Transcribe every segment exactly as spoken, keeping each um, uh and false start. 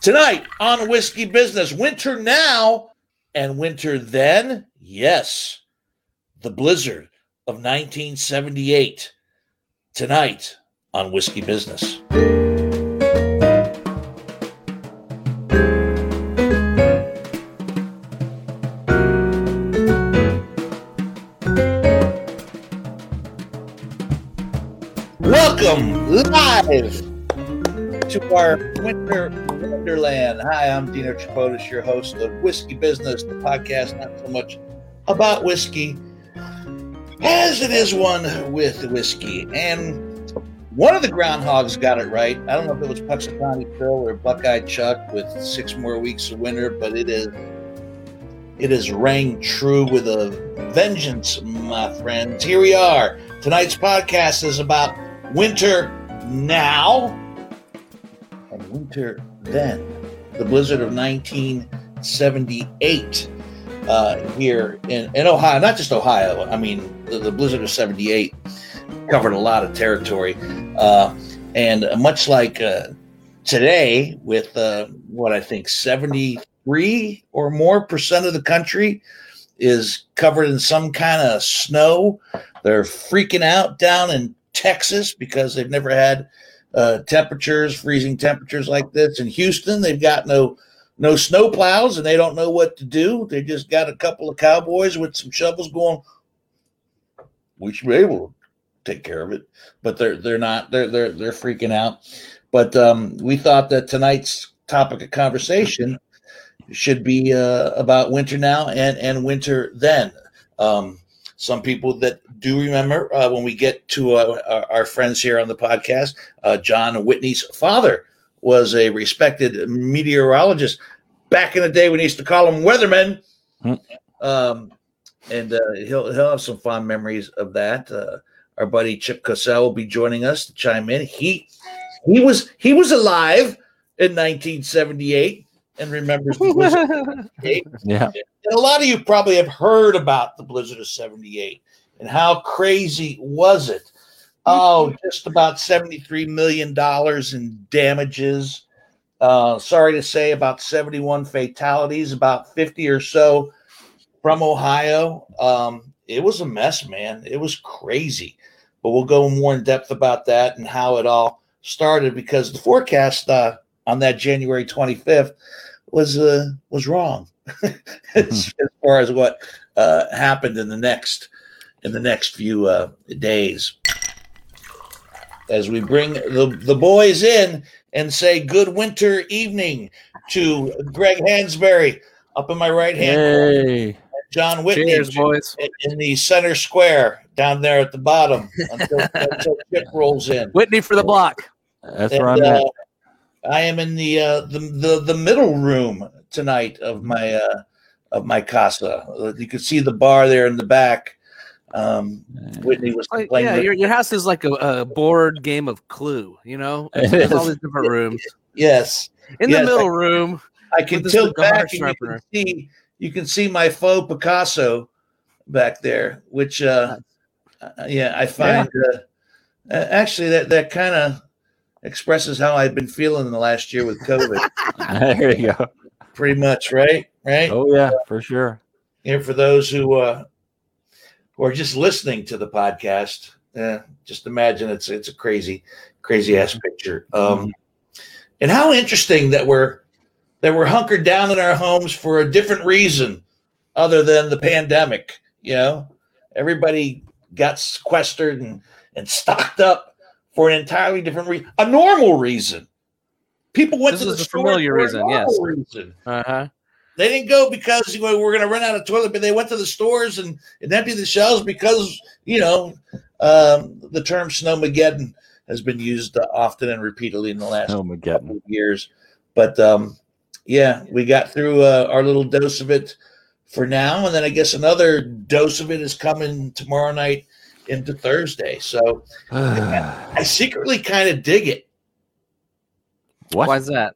Tonight on Whiskey Business, winter now and winter then. Yes, the blizzard of nineteen seventy-eight. Tonight on Whiskey Business. Welcome live to our winter wonderland. Hi, I'm Dino Tripodis, your host of Whiskey Business, the podcast not so much about whiskey as it is one with whiskey. And one of the groundhogs got it right. I don't know if it was Puxatawny Phil or Buckeye Chuck with six more weeks of winter, but it is it is rang true with a vengeance, my friends. Here we are. Tonight's podcast is about winter now and winter then. The blizzard of nineteen seventy-eight uh, here in, in Ohio, not just Ohio. I mean, the, the blizzard of seventy-eight covered a lot of territory. Uh, and much like uh, today, with uh, what I think seventy-three or more percent of the country is covered in some kind of snow, they're freaking out down in Texas because they've never had uh, temperatures, freezing temperatures like this. In Houston, they've got no no snow plows and they don't know what to do. They just got a couple of cowboys with some shovels going, we should be able to take care of it. But they're they're not. They're they're they're freaking out. But um, we thought that tonight's topic of conversation should be uh, about winter now and and winter then. Um, Some people that do remember uh, when we get to uh, our, our friends here on the podcast, uh, John Whitney's father was a respected meteorologist back in the day when he used to call them weathermen. Hmm. Um, and uh, he'll he'll have some fond memories of that. Uh, our buddy Chip Cosell will be joining us to chime in. He he was he was alive in nineteen seventy-eight and remembers the blizzard of seventy-eight. Yeah. And a lot of you probably have heard about the blizzard of seventy-eight and how crazy was it? Oh, just about seventy-three million dollars in damages. Uh, sorry to say, about seventy-one fatalities, about fifty or so from Ohio. Um, it was a mess, man. It was crazy. But we'll go more in depth about that and how it all started, because the forecast uh, on that January twenty-fifth was uh, was wrong. as, as far as what uh, happened in the next in the next few uh, days, as we bring the, the boys in and say good winter evening to Greg Hansberry up in my right hand, hey. John Whitney. Cheers, boys. In the center square down there at the bottom until, until Chip rolls in. Whitney for the block. That's and, where I'm at. Uh, I am in the, uh, the the the middle room tonight of my uh, of my casa. You can see the bar there in the back. Um, Whitney was like, playing. Yeah, with- your your house is like a, a board game of Clue. You know, there's all these different rooms. Yes, in yes, the middle I, room. I can tilt back and you can see you can see my faux Picasso back there, which uh, uh, yeah, I find yeah. Uh, actually that that kind of expresses how I've been feeling in the last year with COVID. There you go. Pretty much, right? Right? Oh yeah, for sure. And for those who uh, who are just listening to the podcast, uh, just imagine it's it's a crazy, crazy ass picture. Um, and how interesting that we're that we're hunkered down in our homes for a different reason other than the pandemic. You know, everybody got sequestered and and stocked up for an entirely different reason, a normal reason. People went this to the is a store familiar for a reason, yes. Reason. Uh-huh. They didn't go because you know, we're going to run out of toilet, but they went to the stores and, and empty the shelves because, you know, um, the term snowmageddon has been used uh, often and repeatedly in the last couple of years. But, um, yeah, we got through uh, our little dose of it for now, and then I guess another dose of it is coming tomorrow night into Thursday. So I, I secretly kind of dig it. What? Why is that?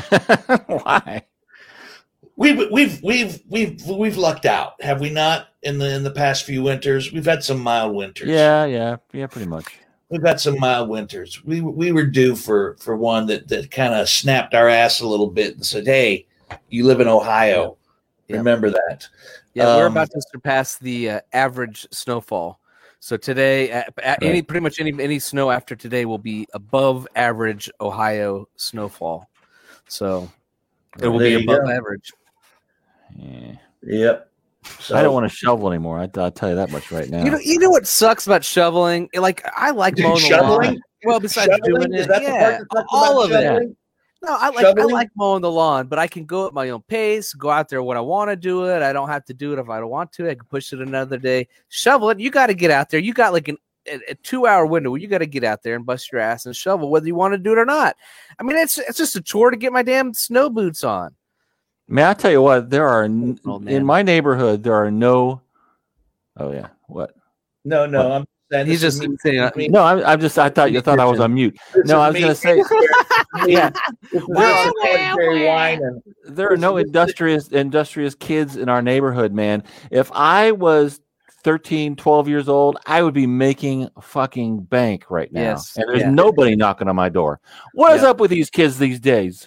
Why? We've we've we've we've we've lucked out, have we not? In the in the past few winters, we've had some mild winters. Yeah, yeah, yeah, pretty much. we've got some mild winters. We we were due for for one that that kind of snapped our ass a little bit and said, "Hey, you live in Ohio, yeah. remember that." Yeah, um, we're about to surpass the uh, average snowfall. So today, uh, right. any pretty much any any snow after today will be above average Ohio snowfall. So it will be above go. average. Yeah. Yep. So, I don't want to shovel anymore. I, I'll tell you that much right now. You know, you know what sucks about shoveling? Like I like mowing the lawn. Well, besides shoveling? doing it, yeah, all of shoveling? it. No, I like shoveling? I like mowing the lawn, but I can go at my own pace, go out there when I want to do it. I don't have to do it if I don't want to. I can push it another day. Shovel it. You got to get out there. You got like an, a, a two-hour window where you got to get out there and bust your ass and shovel, whether you want to do it or not. I mean, it's it's just a chore to get my damn snow boots on. Man, I tell you what, there are n- oh, in my neighborhood there are no. Oh yeah, what? No, no, what? I'm. saying He's just saying. Uh, no, I'm, I'm just. I thought you thought I was on mute. No, I was going to say. Yeah, there are no industrious industrious kids in our neighborhood, man. If I was thirteen, twelve years old, I would be making fucking bank right now. Yes. And there's yeah. nobody knocking on my door. What is yeah. up with these kids these days?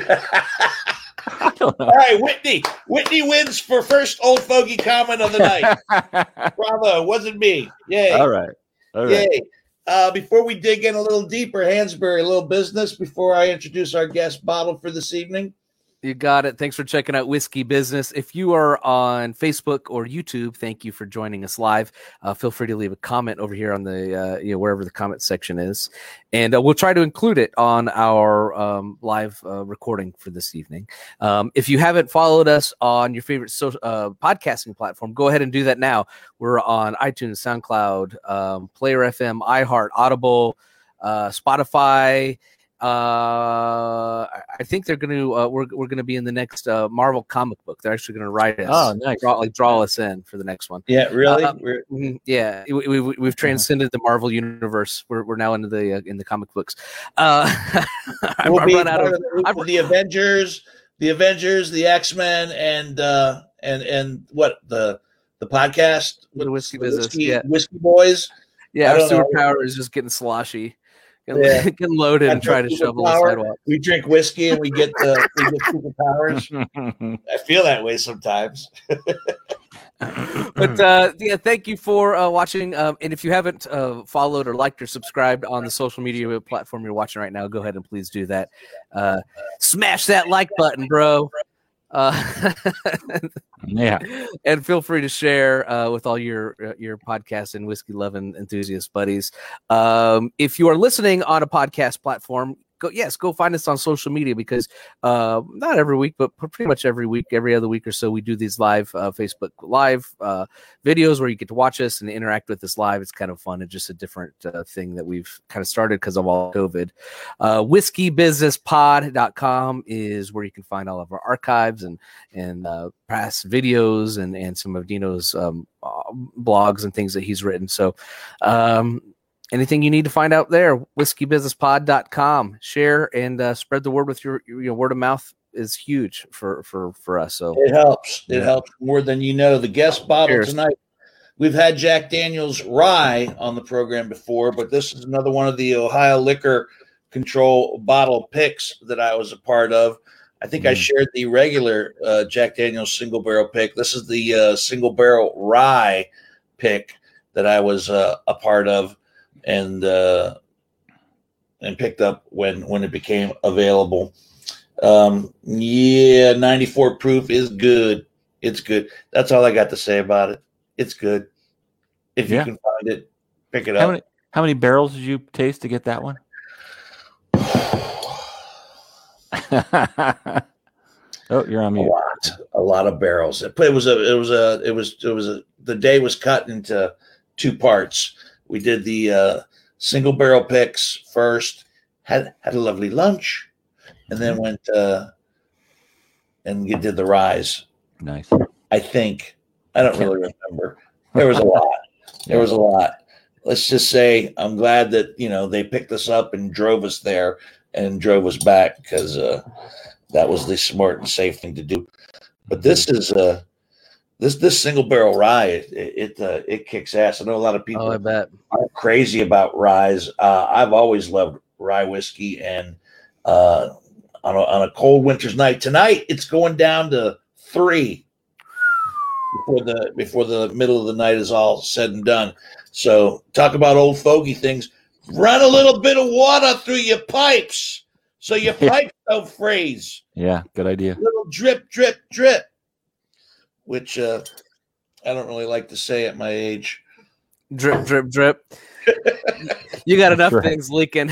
I don't know. All right, Whitney. Whitney wins for first old fogey comment of the night. Bravo, wasn't me. Yay. All right. All right. Yay. Uh, before we dig in a little deeper, Hansberry, a little business before I introduce our guest bottle for this evening. You got it. Thanks for checking out Whiskey Business. If you are on Facebook or YouTube, thank you for joining us live. Uh, feel free to leave a comment over here on the, uh, you know, wherever the comment section is. And uh, we'll try to include it on our um, live uh, recording for this evening. Um, if you haven't followed us on your favorite social, uh, podcasting platform, go ahead and do that now. We're on iTunes, SoundCloud, um, Player F M, iHeart, Audible, uh, Spotify. Uh, I think they're going to uh, we're we're going to be in the next uh, Marvel comic book. They're actually going to write us. Oh, nice. Draw, like draw us in for the next one. Yeah, really. Uh, yeah, we, we, we've transcended the Marvel universe. We're we're now into the uh, in the comic books. Uh, I'm, we'll I'm be run out of the, the Avengers, the Avengers, the X-Men, and uh, and and what the the podcast, the Whiskey Business, Whiskey, yeah, Whiskey Boys. Yeah, our superpower is just getting sloshy. Getting, yeah. getting loaded and trying to shovel the sidewalk. We drink whiskey and we get the we get superpowers. I feel that way sometimes. But uh, yeah, thank you for uh, watching. Um, and if you haven't uh, followed or liked or subscribed on the social media platform you're watching right now, go ahead and please do that. Uh, smash that like button, bro. Uh, yeah, and feel free to share uh, with all your uh, your podcast and whiskey loving enthusiast buddies. Um, if you are listening on a podcast platform, go yes, go find us on social media because uh, not every week, but pretty much every week, every other week or so, we do these live uh, Facebook live uh, videos where you get to watch us and interact with us live. It's kind of fun and just a different uh, thing that we've kind of started because of all COVID. Uh, whiskey business pod dot com is where you can find all of our archives and and uh, past videos and and some of Dino's um, uh, blogs and things that he's written. So. Um, Anything you need to find out there, whiskey business pod dot com. Share and uh, spread the word with your, your, your word of mouth is huge for, for, for us. So it helps. It helps more than you know. The guest bottle Cheers. Tonight, we've had Jack Daniel's Rye on the program before, but this is another one of the Ohio Liquor Control bottle picks that I was a part of. I think mm. I shared the regular uh, Jack Daniel's single barrel pick. This is the uh, single barrel Rye pick that I was uh, a part of. And uh, and picked up when when it became available. Um, yeah, ninety-four proof is good. It's good. That's all I got to say about it. It's good. If yeah. you can find it, pick it how up. Many, how many barrels did you taste to get that one? Oh, you're on mute. A lot, a lot of barrels. It, it was a, it was a, it was, it was a. The day was cut into two parts. We did the uh, single barrel picks first, had had a lovely lunch, and then went uh, and you did the Rise. Nice. I think. I don't really remember. There was a lot. There was a lot. Let's just say I'm glad that, you know, they picked us up and drove us there and drove us back because uh, that was the smart and safe thing to do. But this is uh, this this single barrel rye, it it, uh, it kicks ass. I know a lot of people Oh, I bet. are crazy about ryes. Uh, I've always loved rye whiskey, and uh, on a, on a cold winter's night tonight, it's going down to three before the before the middle of the night is all said and done. So talk about old fogey things. Run a little bit of water through your pipes so your pipes don't freeze. Yeah, good idea. A little drip, drip, drip, which uh, I don't really like to say at my age. Drip, drip, drip. You got enough Right. things leaking.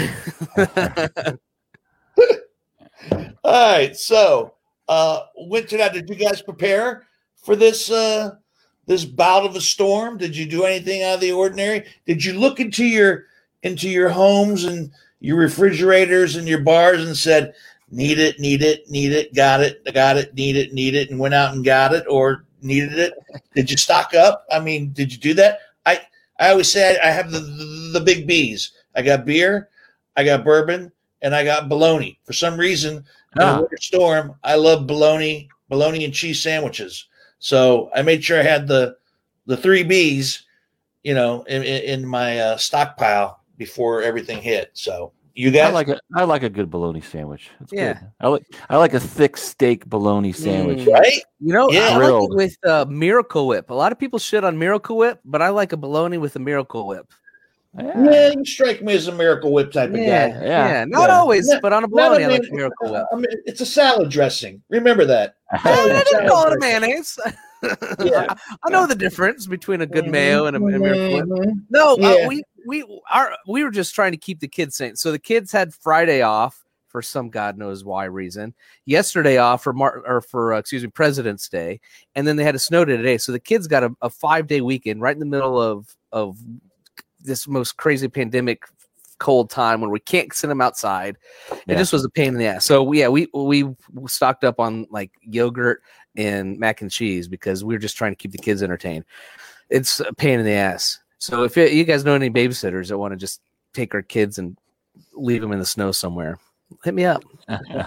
All right, so uh, winter now, did you guys prepare for this uh, this bout of a storm? Did you do anything out of the ordinary? Did you look into your into your homes and your refrigerators and your bars and said, need it, need it, need it, got it, got it, need it, need it, and went out and got it or needed it? Did you stock up? I mean, did you do that? I, I always say I have the, the, the big B's. I got beer, I got bourbon, and I got bologna. For some reason, in Ah. the winter storm, I love bologna, bologna and cheese sandwiches. So I made sure I had the the three B's, you know, in, in, in my uh, stockpile before everything hit. So you guys, I like a I like a good bologna sandwich. It's Yeah. good. I like I like a thick steak bologna sandwich. Mm. right? You know, Yeah. I like Grilled. it with uh, Miracle Whip. A lot of people shit on Miracle Whip, but I like a bologna with a Miracle Whip. Yeah, you strike me as a Miracle Whip type of Yeah, guy. yeah, Yeah. Not Yeah. always, Not- but on a Not bologna, a I like man- Miracle Whip. I mean, it's a salad dressing. Remember that. I Salad didn't call it a dressing. mayonnaise. Yeah. I, I know the difference between a good mayo and a, and a Miracle Whip. Mhm. No, Yeah. uh, we we our we were just trying to keep the kids sane. So the kids had Friday off for some God knows why reason. Yesterday off for Mar- or for uh, excuse me President's Day, and then they had a snow day today. So the kids got a, a five day weekend right in the middle of of this most crazy pandemic cold time when we can't send them outside. It Yeah. just was a pain in the ass. So yeah, we we stocked up on like yogurt and mac and cheese because we were just trying to keep the kids entertained. It's a pain in the ass. So if you, you guys know any babysitters that want to just take our kids and leave them in the snow somewhere, hit me up.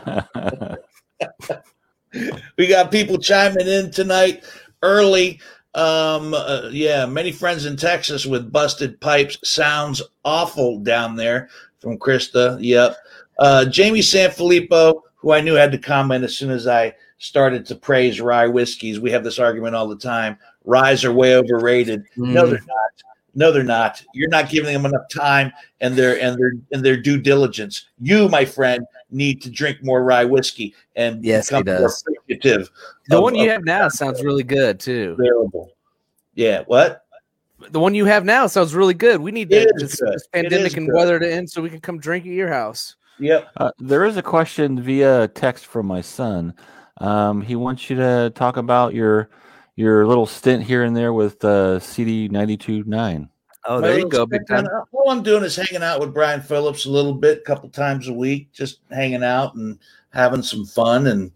We got people chiming in tonight early. Um, uh, yeah, many friends in Texas with busted pipes. Sounds awful down there from Krista. Yep. Uh, Jamie Sanfilippo, who I knew had to comment as soon as I started to praise rye whiskeys. We have this argument all the time. Ryes are way overrated. No, Mm. they're not. No, they're not. You're not giving them enough time and their and their and their due diligence. You, my friend, need to drink more rye whiskey and Yes, he become more does. appreciative. The of- one you of have now sounds really good too. available. Yeah. What? The one you have now sounds really good. We need It to, is this, good. this It pandemic is and good. weather to end so we can come drink at your house. Yep. Uh, there is a question via text from my son. Um, he wants you to talk about your your little stint here and there with uh, C D ninety-two point nine. Oh, My there you little go, big spin- time. All I'm doing is hanging out with Brian Phillips a little bit, a couple times a week, just hanging out and having some fun. And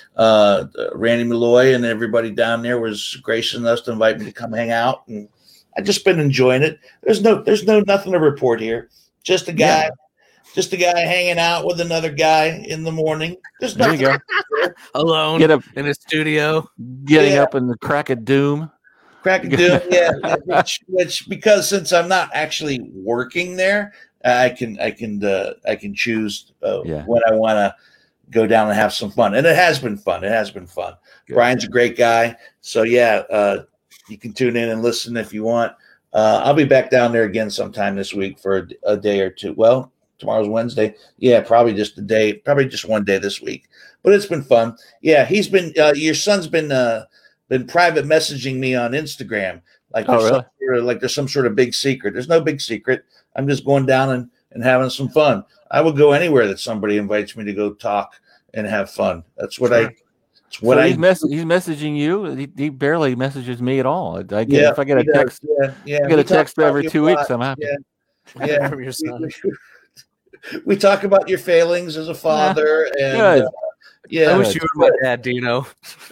uh, Randy Malloy and everybody down there was gracious enough to invite me to come hang out, and I just been enjoying it. There's no, there's no nothing to report here. Just a guy, Yeah. just a guy hanging out with another guy in the morning. There's There you nothing. go. Alone Get up, in a studio. getting Yeah. up in the crack of doom. Crack a doom, yeah. Which, which, because since I'm not actually working there, I can I can uh, I can choose uh, Yeah. when I want to go down and have some fun, and it has been fun. It has been fun. Good. Brian's a great guy, so yeah, uh, you can tune in and listen if you want. Uh, I'll be back down there again sometime this week for a, a day or two. Well, tomorrow's Wednesday. Yeah, probably just a day, probably just one day this week. But it's been fun. Yeah, he's been. Uh, your son's been. Uh, been private messaging me on Instagram like Oh, there's, really? some, sort of- like there's some sort of big secret. There's no big secret. I'm just going down and, and having some fun. I would go anywhere that somebody invites me to go talk and have fun. That's what I. Sure. It's what so I. he's, mess- he's messaging you. He, he barely messages me at all. I get, yeah, if I get a he does. text, Yeah, yeah. I get We a talk text about every you two a weeks. lot. I'm happy. Yeah, yeah. From your son. We, we talk about your failings as a father, and Good. uh, yeah. I wish good. you were my dad, Dino.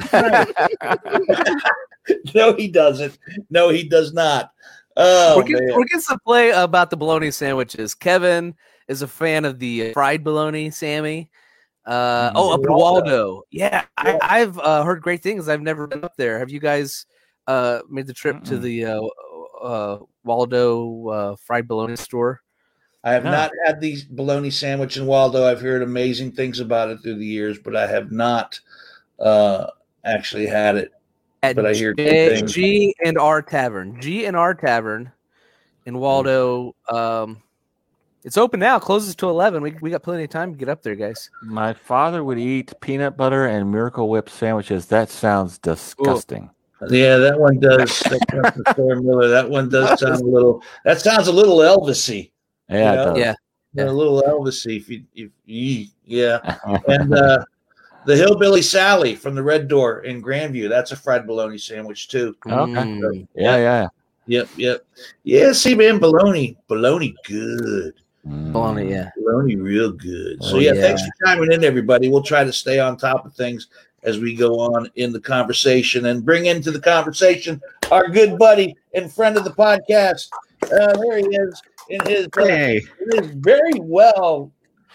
No, he doesn't. No, he does not. Oh we're, getting, man. we're getting some play about the bologna sandwiches. Kevin is a fan of the fried bologna, Sammy. Uh, oh, up in Waldo. Waldo. Yeah, I, I've uh, heard great things. I've never been up there. Have you guys uh, made the trip Mm-mm. to the uh, uh, Waldo uh, fried bologna store? I have No. not had the bologna sandwich in Waldo. I've heard amazing things about it through the years, but I have not uh, actually had it. At But I hear good G, things. G and R Tavern, G and R Tavern in Waldo. Um, it's open now. Closes to eleven. We we got plenty of time to get up there, guys. My father would eat peanut butter and Miracle Whip sandwiches. That sounds disgusting. Yeah, that one does. That comes from Sarah Miller. That one does sound a little. That sounds a little Elvis-y. Yeah, You it know? does. Yeah. Yeah, a little Elvis-y. If you, if you, yeah. And uh, the Hillbilly Sally from the Red Door in Grandview. That's a fried bologna sandwich too. Okay. Mm. yeah, yeah. Yep, yep. Yeah, see, man, bologna, bologna, good. Bologna, yeah. Bologna, real good. So Oh, yeah, yeah. thanks for chiming in, everybody. We'll try to stay on top of things as we go on in the conversation and bring into the conversation our good buddy and friend of the podcast. Uh, there he is in his, uh, Hey, in his very well,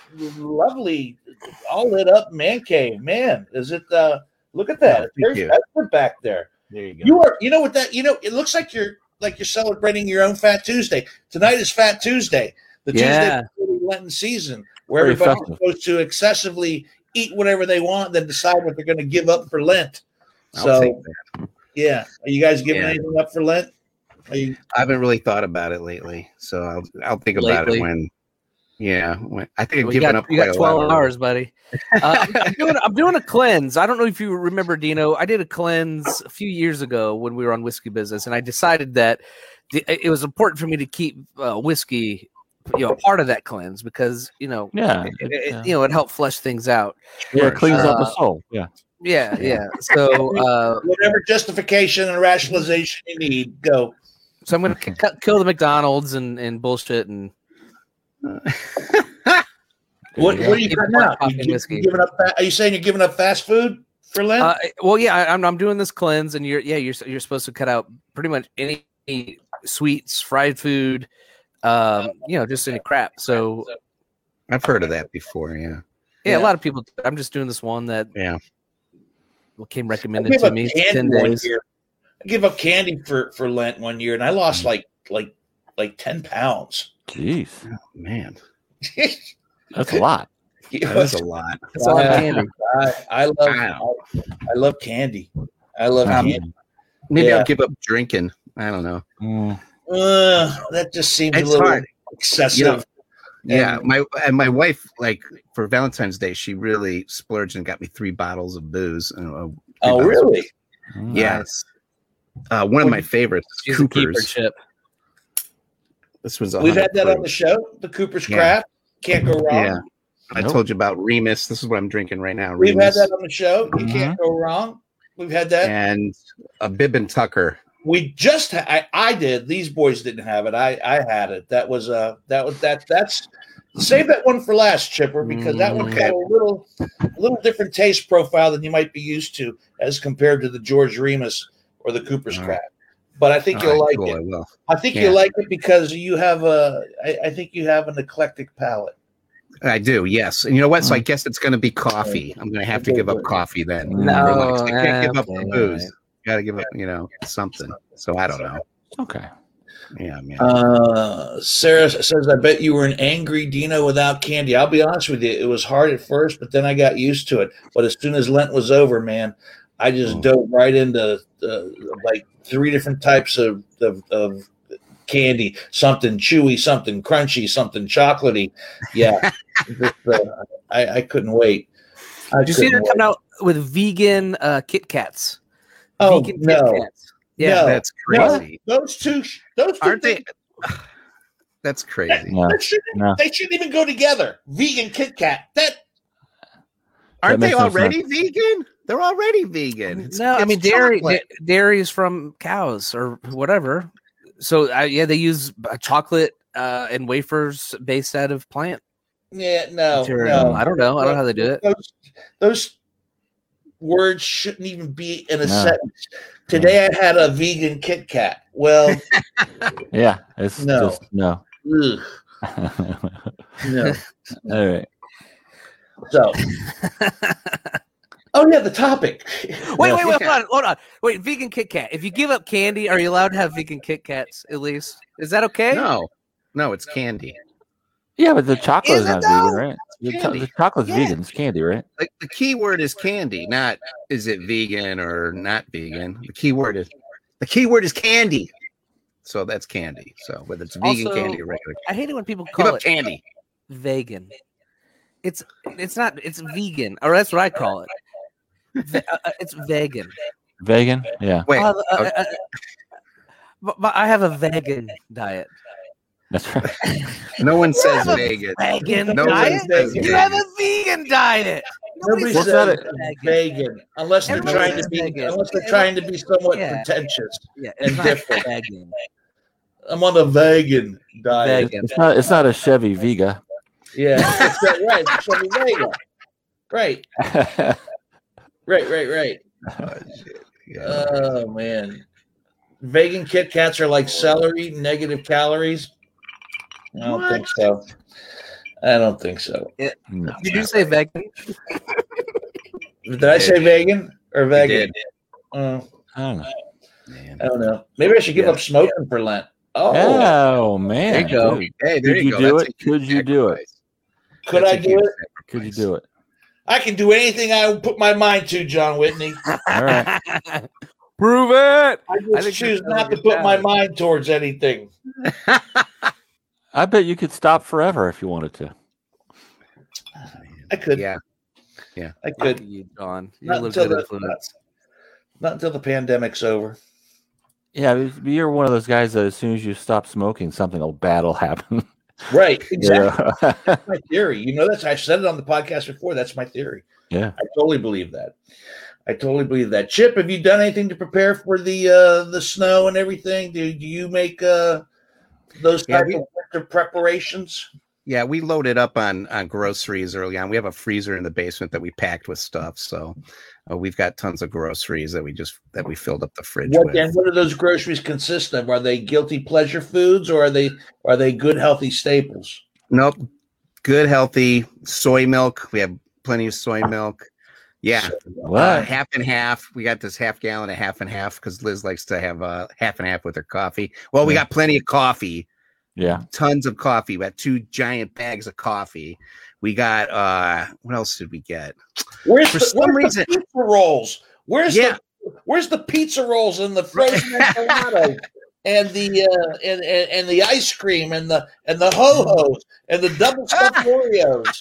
lovely, all lit up man cave. Man, is it? Uh, look at that. Oh, thank There's you. Bedford back there. there you go. You are, you know what that, you know, it looks like you're like you're celebrating your own Fat Tuesday. Tonight is Fat Tuesday, the Yeah. Tuesday before the Lenten season, where Very everybody's festive. supposed to excessively eat whatever they want, then decide what they're going to give up for Lent. I'll So, take that. yeah, are you guys giving Yeah. anything up for Lent? Are you? I haven't really thought about it lately, so I'll I'll think about Lately. it when. Yeah, when, I think I've Well, you given got, up you quite got a twelve lot. hours, buddy. Uh, I'm, I'm doing, I'm doing a cleanse. I don't know if you remember, Dino. I did a cleanse a few years ago when we were on Whiskey Business, and I decided that the, it was important for me to keep uh, whiskey, you know, part of that cleanse because you know, Yeah. it, it- it- yeah. you know, it helped flesh things out. Yeah, it cleans up the Uh, soul. Yeah. Yeah, yeah. So, uh, Whatever justification and rationalization you need, go. so I'm gonna k- k- kill the McDonald's and, and bullshit and What, Yeah. what are you Keep cutting on out? You, popping you whiskey. giving up? fa- Are you saying you're giving up fast food for Lent? Uh, well, yeah, I, I'm I'm doing this cleanse, and you're yeah you're you're supposed to cut out pretty much any sweets, fried food, um, you know, just any crap. So I've heard of that before. Yeah, yeah, Yeah. a lot of people. I'm just doing this one that yeah. came I recommended gave to up me. candy Ten one days. year. I gave up candy for, for Lent one year, and I lost like like like ten pounds. Jeez. Oh, man, That's a lot. You that know, is a lot. That's a lot of Yeah. candy. I, I love Wow. I, I love candy. I love Um, candy. Maybe Yeah. I'll give up drinking. I don't know. Mm. Uh, that just seems a It's little hard. excessive. You know, Yeah, And- my and my wife, like for Valentine's Day, she really splurged and got me three bottles of booze. Uh, three oh, bottles of really? booze. Mm. Yeah. Uh, one of my favorites, is She's a keeper Cooper's. chip. This was a We've had hundred that on the proof. show. The Cooper's Yeah. Craft. Can't go wrong. Yeah. I Nope. told you about Remus. This is what I'm drinking right now. We've had Remus that on the show. You Mhm. can't go wrong. We've had that. and a Bib and Tucker. We just ha- I, I did. These boys didn't have it. I I had it. That was uh that was that that's save that one for last, Chipper, because that one Okay. got a little a little different taste profile than you might be used to as compared to the George Remus or the Cooper's All right. Craft. But I think All you'll right, like cool, I it. will. I think Yeah. you'll like it because you have a I, I think you have an eclectic palate. I do, yes. And you know what? So I guess it's going to be coffee. I'm going to have to give up coffee then. No, For lunch. I can't give up okay, the all booze. right. Got to give up, you know, something. So I don't know. Okay. Yeah, man. Uh, Sarah says, I bet you were an angry Dino without candy. I'll be honest with you. It was hard at first, but then I got used to it. But as soon as Lent was over, man, I just Oh. dove right into uh, like three different types of, of, of candy, something chewy, something crunchy, something chocolatey. Yeah. Just, uh, I, I couldn't wait. I Did you see couldn't they're coming wait. out with vegan uh, Kit Kats? Oh, vegan no. Kit Kats. Yeah. No. That's No, crazy. those two, those 2 Aren't they? things, That's crazy. No. that shouldn't, No. they shouldn't even go together. Vegan Kit Kat. That Aren't they makes no already vegan? They're already vegan. It's- No, I it's mean dairy. chocolate. da- Dairy is from cows or whatever. So uh, yeah, they use uh, chocolate uh, and wafers based out of plant yeah, no, material. no. I don't know. I don't know how they do it. Those, those words shouldn't even be in a No. sentence. Today I had a vegan Kit Kat. Well, Yeah. It's No. just no. ugh, no. All right. So, oh yeah, yeah, the topic. Wait, wait, wait, hold on, hold on. Wait, vegan Kit Kat. If you give up candy, are you allowed to have vegan Kit Kats at least? Is that okay? No, no, it's candy. Yeah, but the chocolate Is is, it not though? vegan, right? The, cho- Candy. the chocolate's Yeah. vegan. It's candy, right? Like the key word is candy, not is it vegan or not vegan. The key word is the key word is candy. So that's candy. So whether it's vegan Also, candy or regular I hate it when people give call up it candy. vegan. It's it's not. It's vegan, or that's what I call it. Ve- uh, uh, it's vegan. Vegan? Yeah, Wait, Uh, uh, okay. uh, but, but I have a vegan diet. that's right. no one You says have a vegan. vegan No one diet. says You vegan. have a vegan diet. Nobody Nobody says says that vegan. vegan unless they're Everybody trying to says be vegan. unless they're trying to be somewhat Yeah. pretentious. Yeah, and it's not different. vegan. I'm on a vegan diet. Vegan. It's not. It's not a Chevy Vega. Yeah, it's that, right. It's Chevy Vega. Right, right, right, right. Oh, shit. Yeah. Oh man, vegan Kit Kats are like celery, negative calories. I don't What? think so. I don't think so. No. Did you say vegan? Did I say vegan or You vegan? did. Uh, I don't know. Man. I don't know. Maybe I should give Yeah. up smoking for Lent. Oh, Oh man! There you go. dude. Hey, there Could you you go. do That's it? a huge Could you do it? sacrifice. could That's I a do huge it? Could you sacrifice. do it? I can do anything I put my mind to, John Whitney. All right. Prove it. I I just think choose that's not to really put my bad. mind towards anything. I bet you could stop forever if you wanted to. I could. Yeah. I Good, could. you, John. Not You're a until good the influence. not until the pandemic's over. Yeah, but you're one of those guys that as soon as you stop smoking, something will bad will happen. Right. You Exactly. know? That's my theory. You know, that's I said it on the podcast before. That's my theory. Yeah. I totally believe that. I totally believe that. Chip, have you done anything to prepare for the uh, the snow and everything? Do, do you make uh, those Yeah, type we- of winter preparations? Yeah, we loaded up on on groceries early on. We have a freezer in the basement that we packed with stuff, so uh, we've got tons of groceries that we just that we filled up the fridge What with. and what do those groceries consist of? Are they guilty pleasure foods or are they are they good healthy staples? Nope, good healthy soy milk. We have plenty of soy milk. Yeah, What? uh, half and half. We got this half gallon of half and half because Liz likes to have uh, half and half with her coffee. Well, we Yeah. got plenty of coffee. Yeah. Tons of coffee. We got two giant bags of coffee. We got uh what else did we get? Where's For the, some where's reason- the pizza rolls? Where's Yeah. the where's the pizza rolls and the frozen enchiladas and the uh, and, and and the ice cream and the and the ho hos and the double stuffed Oreos?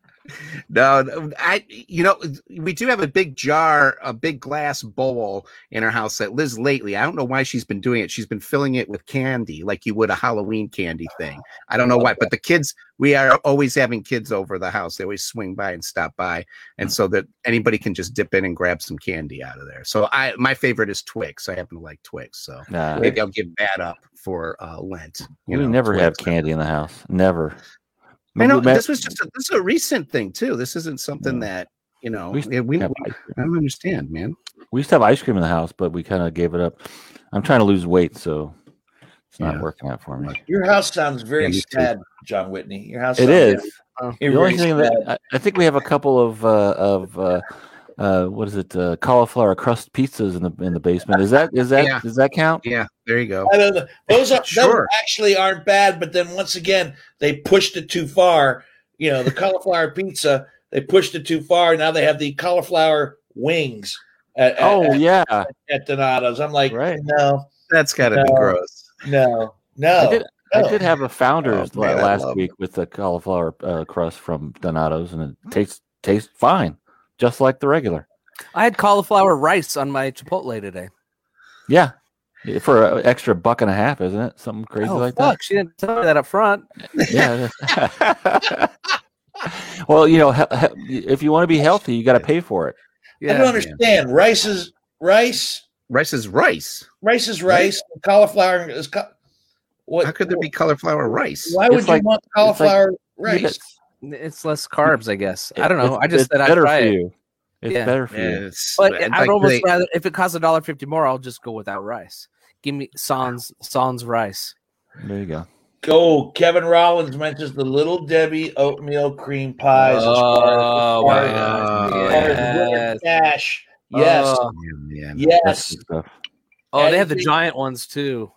No, no, I you know we do have a big jar, a big glass bowl in our house that Liz lately. I don't know why she's been doing it. She's been filling it with candy like you would a Halloween candy thing. I don't know why, but the kids, we are always having kids over the house. They always swing by and stop by, and so that anybody can just dip in and grab some candy out of there. So I my favorite is Twix. I happen to like Twix, so Nah, maybe I'll give that up for uh, Lent. we you know, never have Twix. candy in the house. Never. I know We met- this was just a, this is a recent thing too. This isn't something Yeah. that you know We we, we, have we ice cream. I don't understand, man. We used to have ice cream in the house, but we kind of gave it up. I'm trying to lose weight, so it's not Yeah. working out for me. Your house sounds very Yeah, me too. sad, John Whitney. Your house It sounds is. very The only thing sad. that I, I think we have a couple of uh, of uh, uh, what is it? Uh, cauliflower crust pizzas in the in the basement. Is that is that Yeah. does that count? Yeah, there you go. I don't know. Those are Sure. those actually aren't bad, but then once again they pushed it too far. You know, the cauliflower pizza, they pushed it too far. Now they have the cauliflower wings at, at, Oh at, yeah, at Donato's. I'm like, Right. no, That's got to be No. gross. no, no. I did. I no. did have a founders Oh, man, la- I last love week with the cauliflower uh, crust from Donato's, and it tastes tastes fine, just like the regular. I had cauliflower rice on my Chipotle today. Yeah, for an extra buck and a half, isn't it? Something crazy oh, like fuck. She didn't tell me that up front. that. Yeah. Well, you know, he- he- if you want to be healthy, you got to pay for it. I don't Yeah. understand. Rice is rice. Rice is rice. Rice is rice. Cauliflower is co- what? How could there be cauliflower rice? Why would It's you like- want it's like- cauliflower Yeah, rice? it's- It's less carbs, I guess. I don't know. it's- I just it's said I'd better try for it. you. It's Yeah. better for Yeah, you. it's- But and I'd like almost they- rather, if it costs a dollar fifty more, I'll just go without rice. Give me sans sans rice. There you go. Go. Kevin Rollins mentions the Little Debbie oatmeal cream pies. Oh, as far my as, God. as far as winter Yes. cash. Yes. Oh. Yeah, Yes. That's good stuff. Oh, they have the Anything- giant ones too.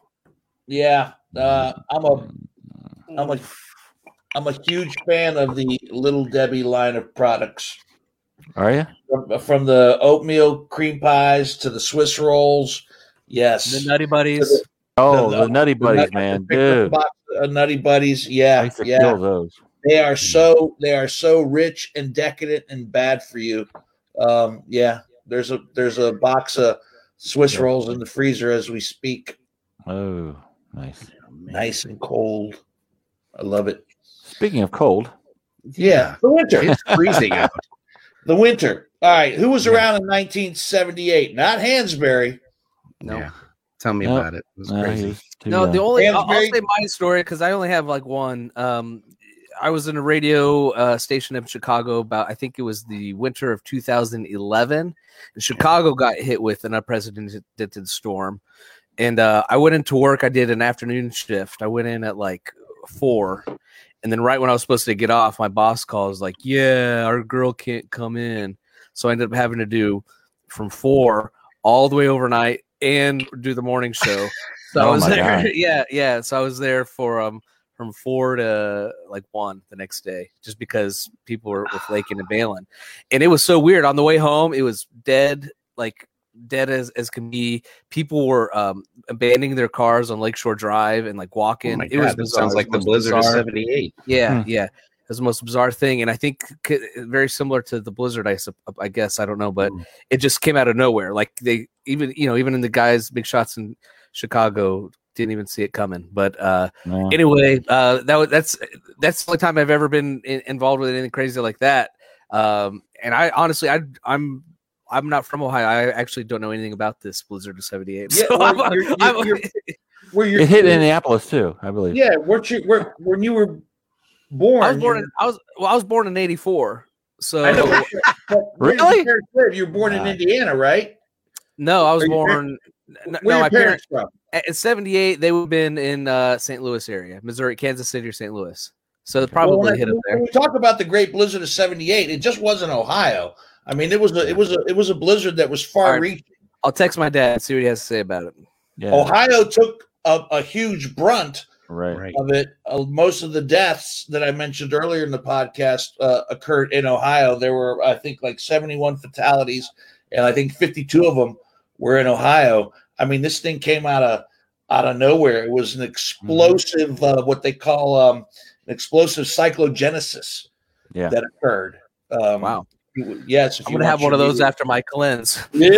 Yeah. Uh, I'm a I'm a I'm a huge fan of the Little Debbie line of products. Are you? From, from the oatmeal cream pies to the Swiss rolls. Yes. The Nutty Buddies. Oh, The- the, Nutty the Buddies, nut- man, pick up a dude. box of Nutty Buddies. I Yeah. used to Yeah. kill those. They are so they are so rich and decadent and bad for you. Um, yeah, there's a there's a box of Swiss Yeah. rolls in the freezer as we speak. Oh, nice. Nice and cold. I love it. Speaking of cold, Yeah, the winter. It's freezing out. The winter. All right, who was Yeah. around in nineteen seventy-eight? Not Hansberry. No. Yeah. Tell me No. about it. It was uh, he crazy. was too No, young. the only I'll, I'll Hansberry? say my story because I only have like one. Um, I was in a radio uh, station in Chicago about I think it was the winter of two thousand eleven. And Chicago got hit with an unprecedented storm, and uh, I went into work. I did an afternoon shift. I went in at like four, and then right when I was supposed to get off, my boss calls like, "Yeah, our girl can't come in." So I ended up having to do from four all the way overnight and do the morning show. So I Oh was my there. God. Yeah, yeah. So I was there for um from four to like one the next day, just because people were, were flaking and bailing, and it was so weird. On the way home, it was dead, like dead as as can be. People were um abandoning their cars on Lakeshore Drive and like walking. Oh my it was God, that bizarre. sounds It like was the most blizzard of bizarre. seventy-eight. Yeah, Hmm. yeah. It was the most bizarre thing, and I think c- very similar to the blizzard. I sup- I guess I don't know, but Mm. it just came out of nowhere. Like they even you know even in the guys big shots in Chicago didn't even see it coming. But uh, No. anyway, uh, that was that's that's the only time I've ever been in, involved with anything crazy like that. Um, and I honestly, I I'm. I'm not from Ohio. I actually don't know anything about this blizzard of seventy-eight. Yeah, So well, I'm- you're- I'm- you're- Where you It hit Indianapolis too, I believe. Yeah, weren't you where when you were born? I was born. you- In, I was well. I was born in eighty-four. So I know. but where did Really? your parents live? You were born in Nah. Indiana, right? no, I was Are your born. No, Where my your parents. parents from? At seventy-eight, they would have been in uh, Saint Louis area, Missouri, Kansas City, or Saint Louis. So it probably Well, when, I- hit up there. when we talk about the Great Blizzard of seventy-eight, it just wasn't Ohio. I mean, it was a, it was a, it was a blizzard that was All right. far-reaching. I'll text my dad and see what he has to say about it. Yeah, Ohio took a, a huge brunt right. Right. of it. Uh, most of the deaths that I mentioned earlier in the podcast uh, occurred in Ohio. There were, I think, like seventy-one fatalities, and I think fifty-two of them were in Ohio. I mean, this thing came out of out of nowhere. It was an explosive, uh, what they call um, an explosive cyclogenesis Yeah. that occurred. Um, Wow. Yes, if I'm you gonna want have one of your those media- after my cleanse. Yeah,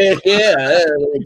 yeah.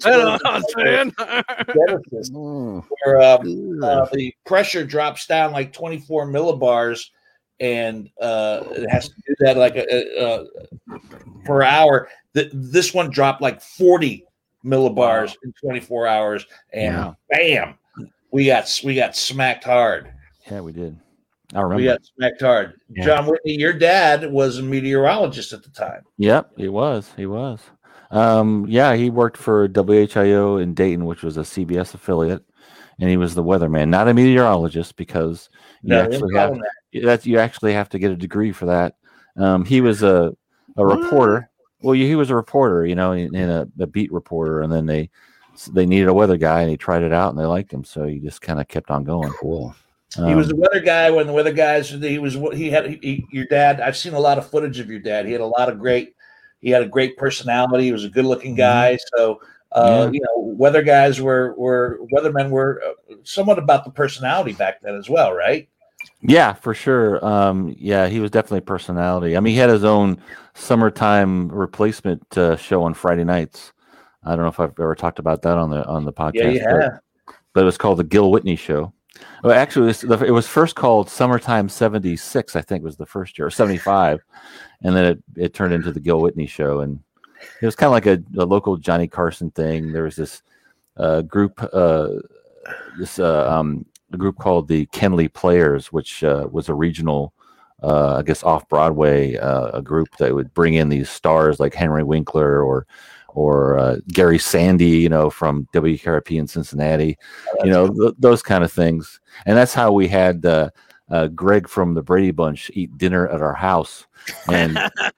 saying. Genesis, Mm. where um, uh, Ugh. the pressure drops down like twenty-four millibars, and uh, it has to do that like a, a, a, per hour. Th- this one dropped like forty millibars in twenty-four hours, and Wow. bam, we got we got smacked hard. Yeah, we did. I We remember. got smacked hard. Yeah. John Whitney, your dad was a meteorologist at the time. Yep, he was. He was. Um, yeah, he worked for W H I O in Dayton, which was a C B S affiliate, and he was the weatherman, not a meteorologist, because you No, actually they have call him that. that you actually have to get a degree for that. Um, he was a a reporter. Well, he was a reporter, you know, in, in a, a beat reporter, and then they they needed a weather guy, and he tried it out, and they liked him, so he just kind of kept on going. Cool. He was the Um, weather guy when the weather guys. He was he had he, your dad. I've seen a lot of footage of your dad. He had a lot of great. He had a great personality. He was a good-looking guy. So uh, Yeah. you know, weather guys were were weathermen were uh, somewhat about the personality back then as well, right? Yeah, for sure. Um, yeah, he was definitely a personality. I mean, he had his own summertime replacement uh, show on Friday nights. I don't know if I've ever talked about that on the on the podcast. Yeah, you but- have. but it was called the Gil Whitney Show. Well, actually, it was, it was first called Summertime seventy-six, I think was the first year, or seventy-five. And then it, it turned into the Gil Whitney Show. And it was kind of like a, a local Johnny Carson thing. There was this uh, group, uh, this uh, um, a group called the Kenley Players, which uh, was a regional, uh, I guess, off-Broadway uh, a group that would bring in these stars like Henry Winkler or or uh, Gary Sandy, you know, from W K R P in Cincinnati, you know, th- those kind of things. And that's how we had uh, uh, Greg from the Brady Bunch eat dinner at our house, and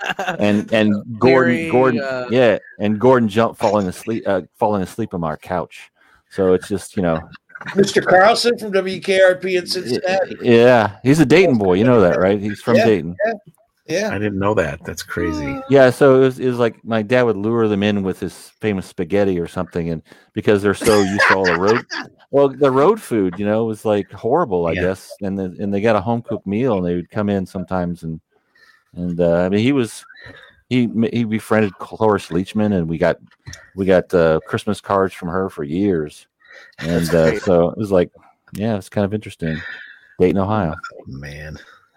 and and Gordon, Very, Gordon, uh, yeah, and Gordon jumped falling asleep, uh, falling asleep on our couch. So it's just, you know, Mister Carlson from W K R P in Cincinnati. yeah, he's a Dayton boy, you know that, right? He's from Yeah, Dayton. Yeah. Yeah. I didn't know that. That's crazy. Yeah, so it was, it was like my dad would lure them in with his famous spaghetti or something, and because they're so used to all the road, well, the road food, you know, was like horrible, I Yeah. guess, and then and they got a home cooked meal, and they would come in sometimes, and and uh, I mean, he was he he befriended Cloris Leachman, and we got we got uh, Christmas cards from her for years, and uh, so it was like, yeah, it's kind of interesting. Dayton, Ohio. Oh, man.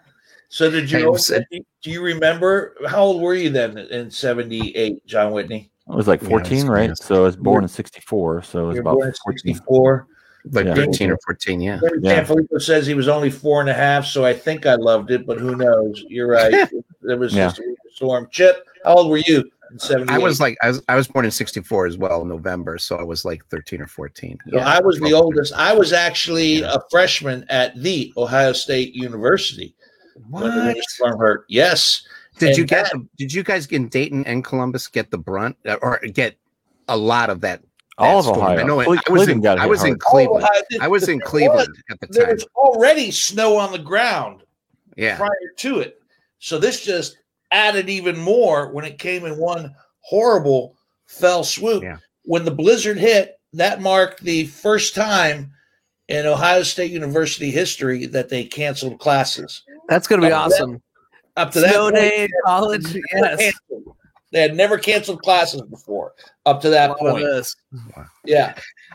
So did Hey, you? was it- Do you remember how old were you then in seventy-eight, John Whitney? I was like Yeah, fourteen, it's- right? yeah. So I was born in sixty-four, so it was You were about born in fourteen. sixty-four. Like Yeah. thirteen or fourteen, yeah. Yeah. Sanfilippo says he was only four and a half, so I think I loved it, but who knows? You're right. There was Yeah. just a storm. Chip, how old were you in seventy-eight? I was like, I was, I was born in sixty-four as well, in November, so I was like thirteen or fourteen. So I was the twelve. oldest. I was actually Yeah. a freshman at the Ohio State University. when the What? winter storm hurt. Yes. Did And you get? that- The, did you guys in Dayton and Columbus get the brunt uh, or get a lot of that? All of that storm? Ohio. I know. it- Cle- I was in. Cleveland got I hit was in hard. Cleveland. Oh, I- I was in there Cleveland at the There time. was already snow on the ground Yeah. prior to it. So this just added even more when it came in one horrible fell swoop. Yeah. When the blizzard hit, that marked the first time in Ohio State University history that they canceled classes. That's going to be Oh, that- awesome. Up to that Snow point, day in college. they had never Yes. canceled. They had never canceled classes before up to that Love point. this. Yeah.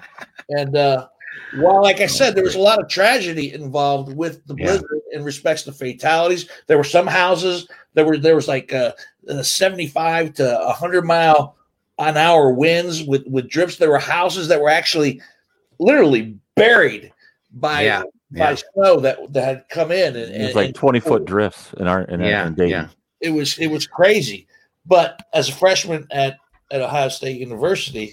And uh, while, like I said, there was a lot of tragedy involved with the Yeah. blizzard in respects to fatalities. There were some houses there were there was like uh, uh, seventy-five to one hundred mile an hour winds with with drifts. There were houses that were actually literally buried by Yeah. by Yeah. snow that, that had come in. And, It was and- like and twenty foot drifts in our in, Yeah. in Dayton. Yeah. it was it was crazy. But as a freshman at, at Ohio State University,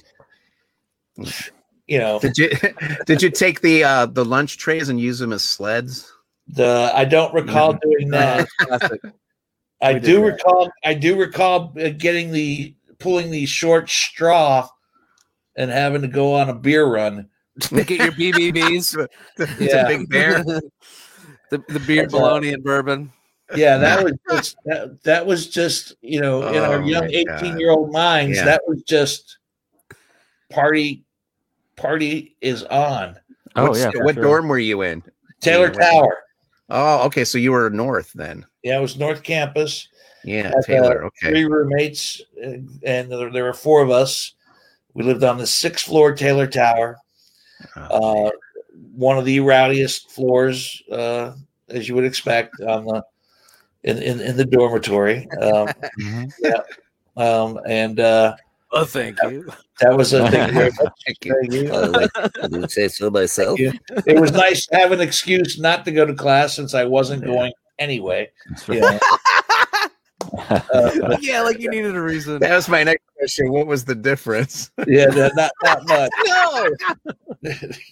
you know, Did you did you take the uh, the lunch trays and use them as sleds? the I don't recall doing that. Classic. I We did do that. recall. I do recall uh, getting the pulling the short straw and having to go on a beer run. Get your B B Bs. It's Yeah. a big bear. the, the beer, That's, uh, bologna, and bourbon. Yeah, that was just, that, that was just you know in our Oh, young my God. eighteen year old minds Yeah. that was just party party is on. Oh What's- yeah. for What sure. dorm were you in? Taylor Yeah, what- Tower. Oh, okay. So you were north then. Yeah, it was North Campus. Yeah, Had, Taylor. uh, Okay. Three roommates, and, and there, there were four of us. We lived on the sixth floor Taylor Tower. Oh, Uh, one of the rowdiest floors, uh, as you would expect, on the in in, in the dormitory. Um, Mhm. um, and uh, Oh, thank you. that was a thing. Very much. Thank you. Thank you. Uh, like, I didn't say so myself. Yeah. It was nice to have an excuse not to go to class since I wasn't going anyway. That's You right. know? Uh, Yeah, like you needed a reason. That was my next question. What was the difference? yeah, no, not not much. No.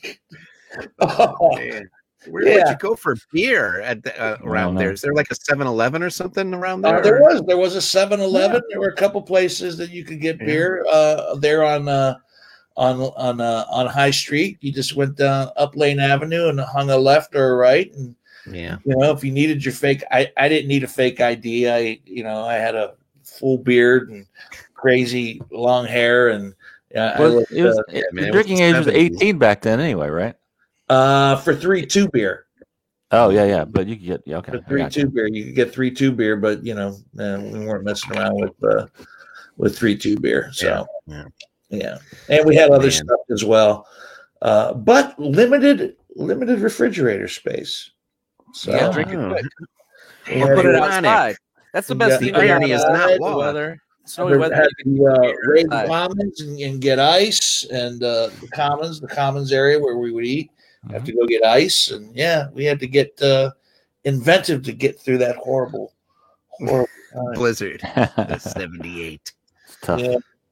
Oh, Man. Where would Yeah. you go for beer at the, uh, I around don't there? know. Is there like a seven eleven or something around there? Uh, there or- was there was a seven eleven. There were a couple places that you could get Yeah. beer uh, there on uh, on on uh, on High Street. You just went down up Lane Avenue and hung a left or a right, and Yeah. you know if you needed your fake, I I didn't need a fake I D. I you know I had a full beard and crazy long hair, and uh, I Well, was, it was, uh, it- man, the it was drinking the age was seventies. eighteen back then, anyway, right? uh, for three two beer. Oh yeah, yeah. But you could get yeah, okay. For I three got you. two beer, you could get three two beer, but you know uh, we weren't messing around with uh, with three two beer. So Yeah, yeah, and we had other Man. stuff as well, uh, but limited limited refrigerator space. So Yeah, drink it Oh. quick. Yeah, Or put it ironic. outside. That's the You best got- thing. the about irony is outside, not the lost. weather. Snowy we weather. had you to uh, can raid the outside. commons and, and get ice, and uh, the commons, the commons area where we would eat, have to go get ice, and yeah, we had to get uh, inventive to get through that horrible, horrible time. Blizzard. The seventy-eight. It's tough. Yeah.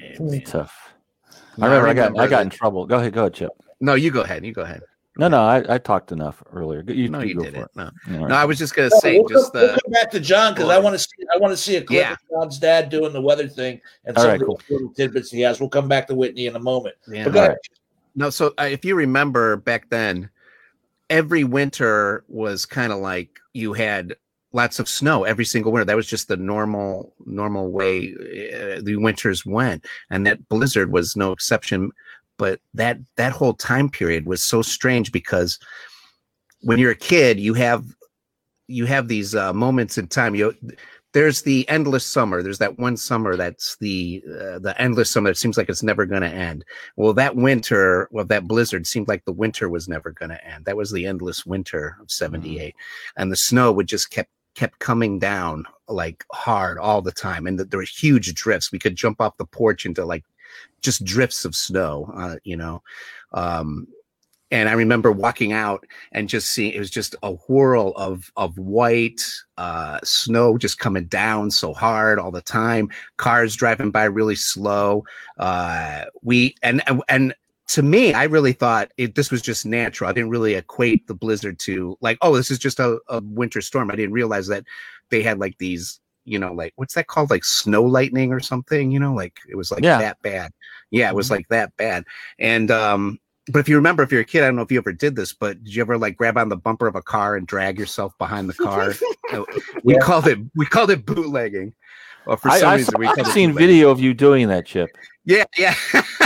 It's tough. I remember I, got I got in trouble. Go ahead, go ahead, Chip. No, you go ahead. You go ahead. No, no, I, I talked enough earlier. You, no, you, you go didn't. for it. No, right. no, I was just gonna No, say we'll just come, the. we'll come back to John because I want to see I want to see a clip Yeah. of John's dad doing the weather thing and All some right, of cool. the little tidbits he has. We'll come back to Whitney in a moment. Yeah. But go All ahead. No, so uh, if you remember back then, every winter was kind of like you had lots of snow every single winter. That was just the normal normal way uh, the winters went, and that blizzard was no exception. But that that whole time period was so strange because when you're a kid, you have you have these uh, moments in time. You there's the endless summer. There's that one summer that's the uh, the endless summer. It seems like it's never going to end. Well, that winter, well, that blizzard seemed like the winter was never going to end. That was the endless winter of seventy-eight, mm-hmm. and the snow would just kept kept coming down like hard all the time, and the, there were huge drifts. We could jump off the porch into like just drifts of snow, uh, you know. Um, and I remember walking out and just seeing, it was just a whirl of, of white uh, snow just coming down so hard all the time, cars driving by really slow. Uh, we, and, and to me, I really thought it, this was just natural. I didn't really equate the blizzard to like, oh, this is just a, a winter storm. I didn't realize that they had like these, you know, like, what's that called? Like snow lightning or something, you know, like it was like yeah. that bad. Yeah, it was like that bad. And, um, but if you remember, if you're a kid, I don't know if you ever did this, but did you ever like grab on the bumper of a car and drag yourself behind the car? we yeah. called it, we called it bootlegging. Well, for some I, reason, I, we I've seen video of you doing that, Chip. Yeah, yeah.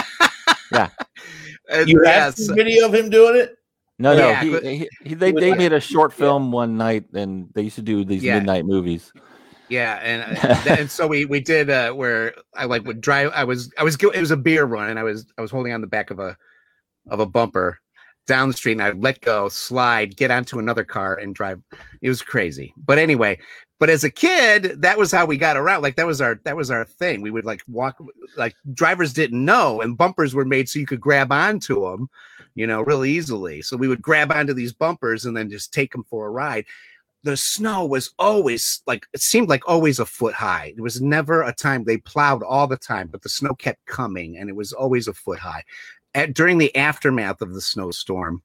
yeah. And you yeah, have so, video of him doing it? No, no. Yeah, he, but, he, he, they, they made a short film yeah. one night, and they used to do these yeah. midnight movies. Yeah, and and so we we did uh, where I like would drive. I was I was it was a beer run, and I was I was holding on the back of a of a bumper down the street, and I'd let go, slide, get onto another car, and drive. It was crazy, but anyway. But as a kid, that was how we got around. Like that was our that was our thing. We would like walk, like drivers didn't know, and bumpers were made so you could grab onto them, you know, really easily. So we would grab onto these bumpers and then just take them for a ride. The snow was always like, it seemed like always a foot high. There was never a time they plowed all the time, but the snow kept coming and it was always a foot high. At, during the aftermath of the snowstorm,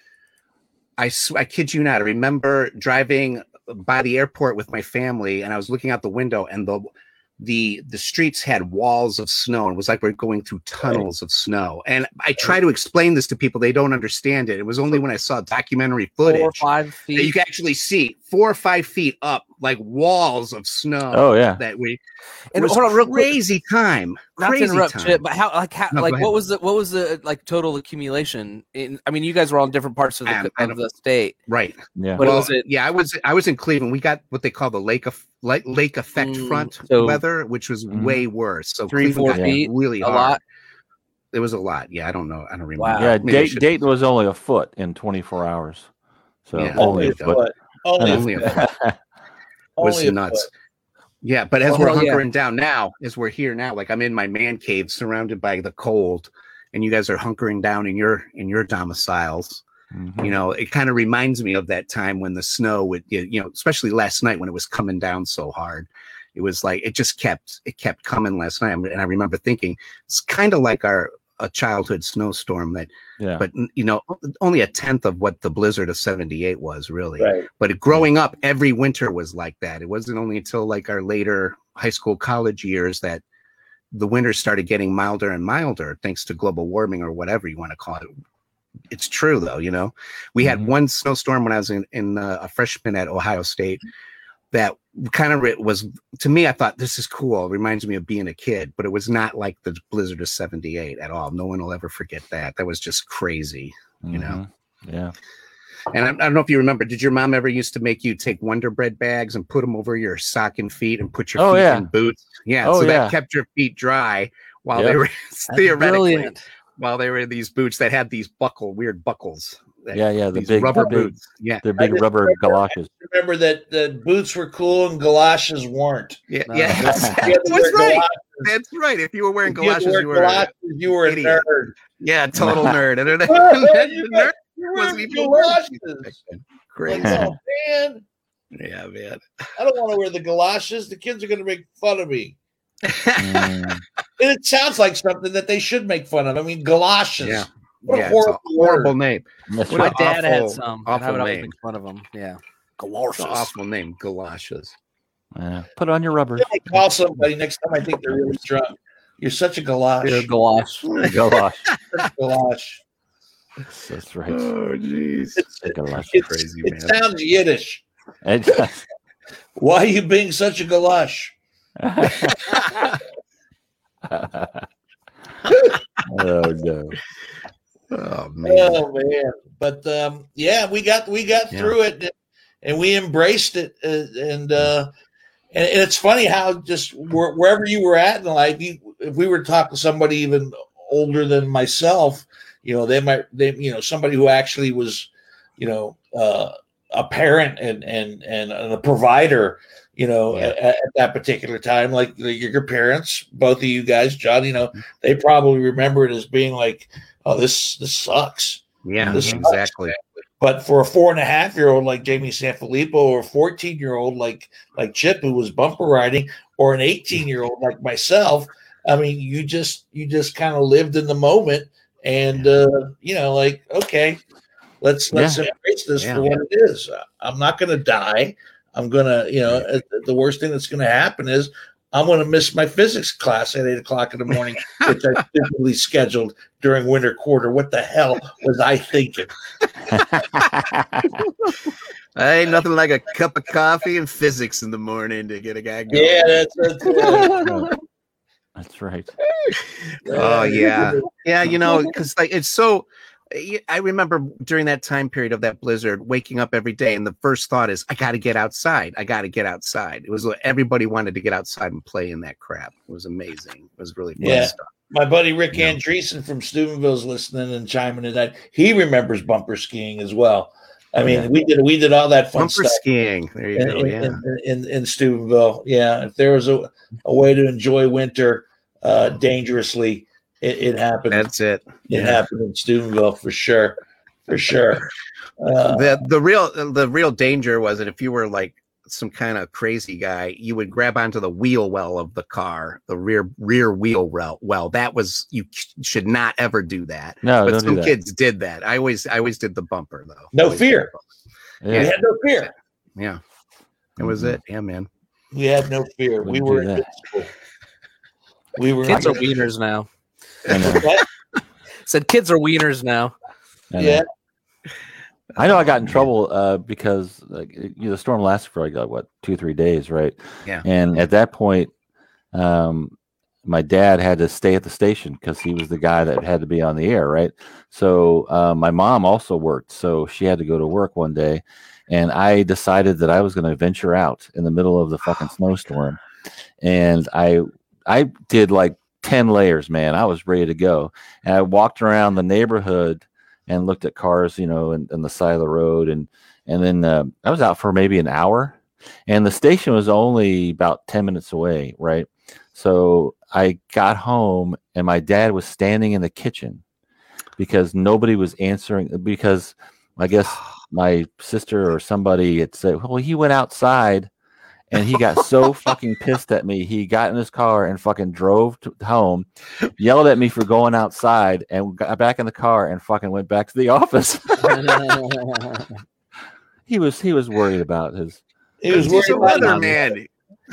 I, I kid you not, I remember driving by the airport with my family and I was looking out the window and the the the streets had walls of snow. It was like we're going through tunnels of snow. And I try to explain this to people. They don't understand it. It was only when I saw documentary footage four or five feet. that you can actually see four or five feet up, like walls of snow. Oh yeah. That we and it was hold on, real crazy quick. time. Not crazy to interrupt, time. Chip, but how like how No, like what was the what was the like total accumulation? In I mean, you guys were all in different parts of the Um, of the state, right? Yeah. But well, was it? Yeah, I was I was in Cleveland. We got what they call the lake of like lake effect Mm, front so- weather, which was Mhm. way worse. So Three, Cleveland four got feet, really a hard. lot? It was a lot. Yeah, I don't know. I don't remember. Wow. Yeah, Maybe I Dayton, should- Dayton was only a foot in twenty-four hours. So Yeah. only a a foot. foot. Only, Only a a foot. foot. was Only a nuts. foot. Yeah, but as Oh, we're hell yeah. hunkering down now, as we're here now, like I'm in my man cave surrounded by the cold, and you guys are hunkering down in your in your domiciles. Mhm. You know, it kind of reminds me of that time when the snow would, you know, especially last night when it was coming down so hard. It was like it just kept it kept coming last night, and I remember thinking it's kind of like our a childhood snowstorm that, Yeah. but you know, only a tenth of what the blizzard of seventy-eight was really. Right. But growing up, every winter was like that. It wasn't only until like our later high school, college years that the winters started getting milder and milder, thanks to global warming or whatever you want to call it. It's true, though. You know, we had Mhm. one snowstorm when I was in, in uh, a freshman at Ohio State that kind of was, to me, I thought this is cool. It reminds me of being a kid, but it was not like the blizzard of seventy-eight at all. No one will ever forget that. That was just crazy, you know? Mhm. Yeah. And I, I don't know if you remember, did your mom ever used to make you take Wonder Bread bags and put them over your stocking feet and put your Oh, feet yeah. in boots? Yeah. Oh, so yeah. that kept your feet dry while Yep. they were theoretically, Brilliant. while they were in these boots that had these buckle, weird buckles. That, Yeah, yeah, the these big- rubber the big- boots. Yeah. They're big just rubber remember- galoshes. Remember that the boots were cool and galoshes weren't. Yeah. No. Yeah. You had to That's wear right. galoshes. That's right. If you were wearing If you had to galoshes, wear you were galoshes, you were a idiot. nerd. yeah, total nerd. And then- Oh, you nerd You're wasn't wearing even wearing galoshes. shoes back then. Like, Crazy. oh, man, Yeah, man. I don't want to wear the galoshes. The kids are going to make fun of me. Mm. And it sounds like something that they should make fun of. I mean, galoshes. Yeah. What yeah, a horrible, it's a horrible name. That's What My an right. dad had awful, some. and I awful would always name. make fun of them. Yeah. It's an Galoshes. awful name, galoshes. Yeah. Put on your rubbers. I call somebody next time I think they're really drunk. You're such a galosh. You're a galosh. Galosh. Galosh. That's right. Oh, jeez. It's, Galosh. it's, crazy, it man. sounds Yiddish. It does. Why are you being such a galosh? Oh no. Oh man. Oh man! But um, yeah, we got we got Yeah. through it, and we embraced it. Uh, and, uh, and and it's funny how just where, wherever you were at in life, you, if we were to talk to somebody even older than myself, you know, they might they you know somebody who actually was, you know, uh, a parent and and and a provider. You know, Yeah. at, at that particular time, like, like your parents, both of you guys, John, you know, they probably remember it as being like, oh, this this sucks. Yeah, This exactly. But for a four and a half year old like Jamie Sanfilippo, or a fourteen year old like like Chip, who was bumper riding, or an eighteen year old like myself, I mean, you just you just kind of lived in the moment, and uh, you know, like, okay, let's let's Yeah. embrace this Yeah. for what it is. I'm not going to die. I'm gonna, you know, uh, the worst thing that's going to happen is I'm going to miss my physics class at eight o'clock in the morning, which I typically scheduled during winter quarter. What the hell was I thinking? Ain't nothing like a cup of coffee and physics in the morning to get a guy going. Yeah, that's, that's uh, That's right. Oh yeah, yeah. You know, because like it's so. I remember during that time period of that blizzard, waking up every day, and the first thought is, "I got to get outside. I got to get outside." It was like everybody wanted to get outside and play in that crap. It was amazing. It was really fun Yeah. stuff. My buddy Rick Yeah. Andreessen from Steubenville's listening and chiming in that he remembers bumper skiing as well. I mean, Yeah. we did we did all that fun Bumper stuff skiing. There you in, go. in, Yeah. in, in, in Steubenville. Yeah, if there was a, a way to enjoy winter uh, dangerously, it, it happened. That's it. it Yeah. happened in Steubenville for sure, for sure. Uh, the the real the real danger was that if you were like some kind of crazy guy, you would grab onto the wheel well of the car, the rear rear wheel well. Well, that was you should not ever do that. No, but don't do some that. kids did that. I always I always did the bumper though. No Always did fear. the we Yeah. had no fear. bumper. Yeah, that was it. Yeah, man. We had no fear. We Wouldn't were do that. invincible. We were Kids are invincible. wieners now. I know. What? Said kids are wieners now. I know. Yeah. I know I got in trouble uh, because like, you know, the storm lasted for like uh, what two, three days, right? Yeah. And at that point, um, my dad had to stay at the station because he was the guy that had to be on the air, right? So uh, my mom also worked, so she had to go to work one day, and I decided that I was going to venture out in the middle of the fucking snowstorm, and I I did like ten layers, man. I was ready to go, and I walked around the neighborhood and looked at cars, you know, and, and the side of the road. And, and then uh, I was out for maybe an hour, and the station was only about ten minutes away. Right. So I got home, and my dad was standing in the kitchen because nobody was answering, because I guess my sister or somebody had said, well, he went outside, and he got so fucking pissed at me. He got in his car and fucking drove to home, yelled at me for going outside, and got back in the car and fucking went back to the office. he was he was worried about his. It was He's worried a about weather it. man.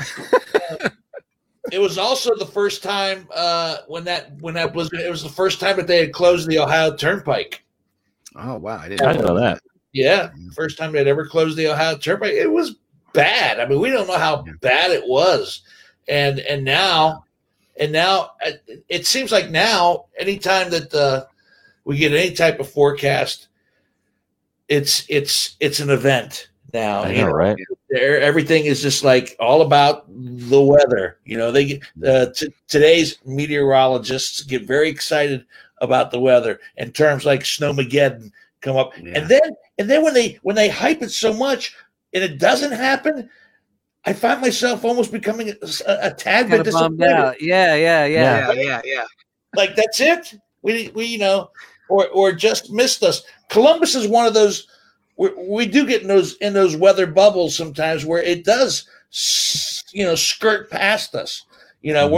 It was also the first time uh, when that when that blizzard. It was the first time that they had closed the Ohio Turnpike. Oh wow, I didn't I didn't know that. Yeah, first time they'd ever closed the Ohio Turnpike. It was bad. I mean, we don't know how bad it was, and and now, and now it, it seems like now, anytime that uh, we get any type of forecast, it's it's it's an event now. I you know, right? There, everything is just like all about the weather. You know, they get uh, t- today's meteorologists get very excited about the weather, and terms like snowmageddon come up, Yeah. and then and then when they when they hype it so much and it doesn't happen, I find myself almost becoming a, a tad Kind bit of bummed disappointed. out. Yeah, yeah, yeah. Yeah, yeah, yeah. Like that's it. We we you know, or or just missed us. Columbus is one of those. We, we do get in those in those weather bubbles sometimes where it does, you know, skirt past us. You know, Mhm. we're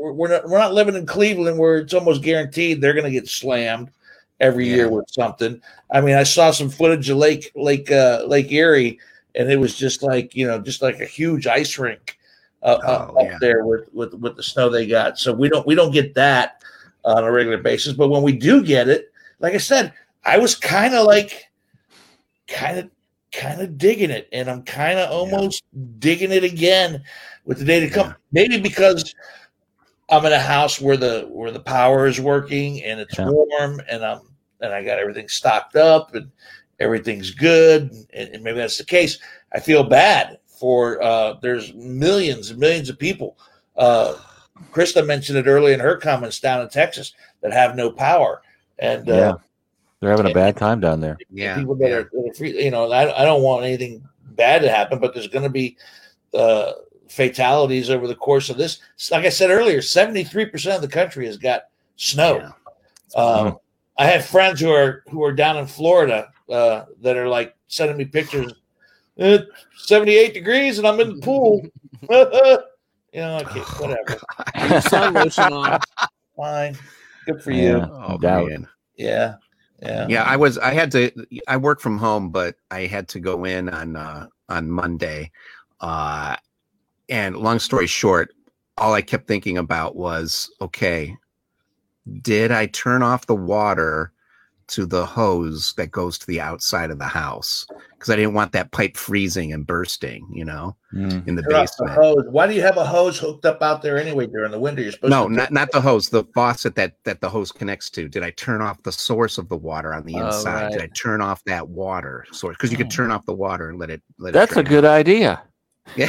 we're not we're not living in Cleveland where it's almost guaranteed they're going to get slammed every Yeah. year with something. I mean, I saw some footage of Lake Lake uh, Lake Erie, and it was just like you know, just like a huge ice rink uh, Oh, up, yeah. up there with, with with the snow they got. So we don't we don't get that on a regular basis. But when we do get it, like I said, I was kind of like, kind of kind of digging it, and I'm kind of almost digging it again with the day to come. Yeah. Maybe because I'm in a house where the where the power is working and it's Yeah. warm, and I'm and I got everything stocked up and everything's good, and, and maybe that's the case. I feel bad for uh, there's millions and millions of people. Uh, Krista mentioned it earlier in her comments down in Texas that have no power, and Yeah. uh, They're having a bad time down there. Yeah. people that yeah. are, that are free, you know, I, I don't want anything bad to happen, but there's going to be uh, fatalities over the course of this. Like I said earlier, seventy-three percent of the country has got snow. Yeah. Um, I have friends who are who are down in Florida uh, that are like sending me pictures. It's seventy-eight degrees and I'm in the pool. You know, okay, whatever. Sun lotion on. Fine. Good for you. Yeah. Oh, Doubt. man. Yeah. Yeah. Yeah, I was. I had to. I work from home, but I had to go in on uh, on Monday. Uh, and long story short, all I kept thinking about was, okay, did I turn off the water to the hose that goes to the outside of the house? Because I didn't want that pipe freezing and bursting, you know, Mm. in the Turn off the basement. hose. Why do you have a hose hooked up out there anyway during the winter? You're supposed No, to not not the hose, the faucet that that the hose connects to. Did I turn off the source of the water on the Oh, inside? Did I right. turn off that water source? Because you could turn off the water and let it let That's it a drain good idea. Yeah.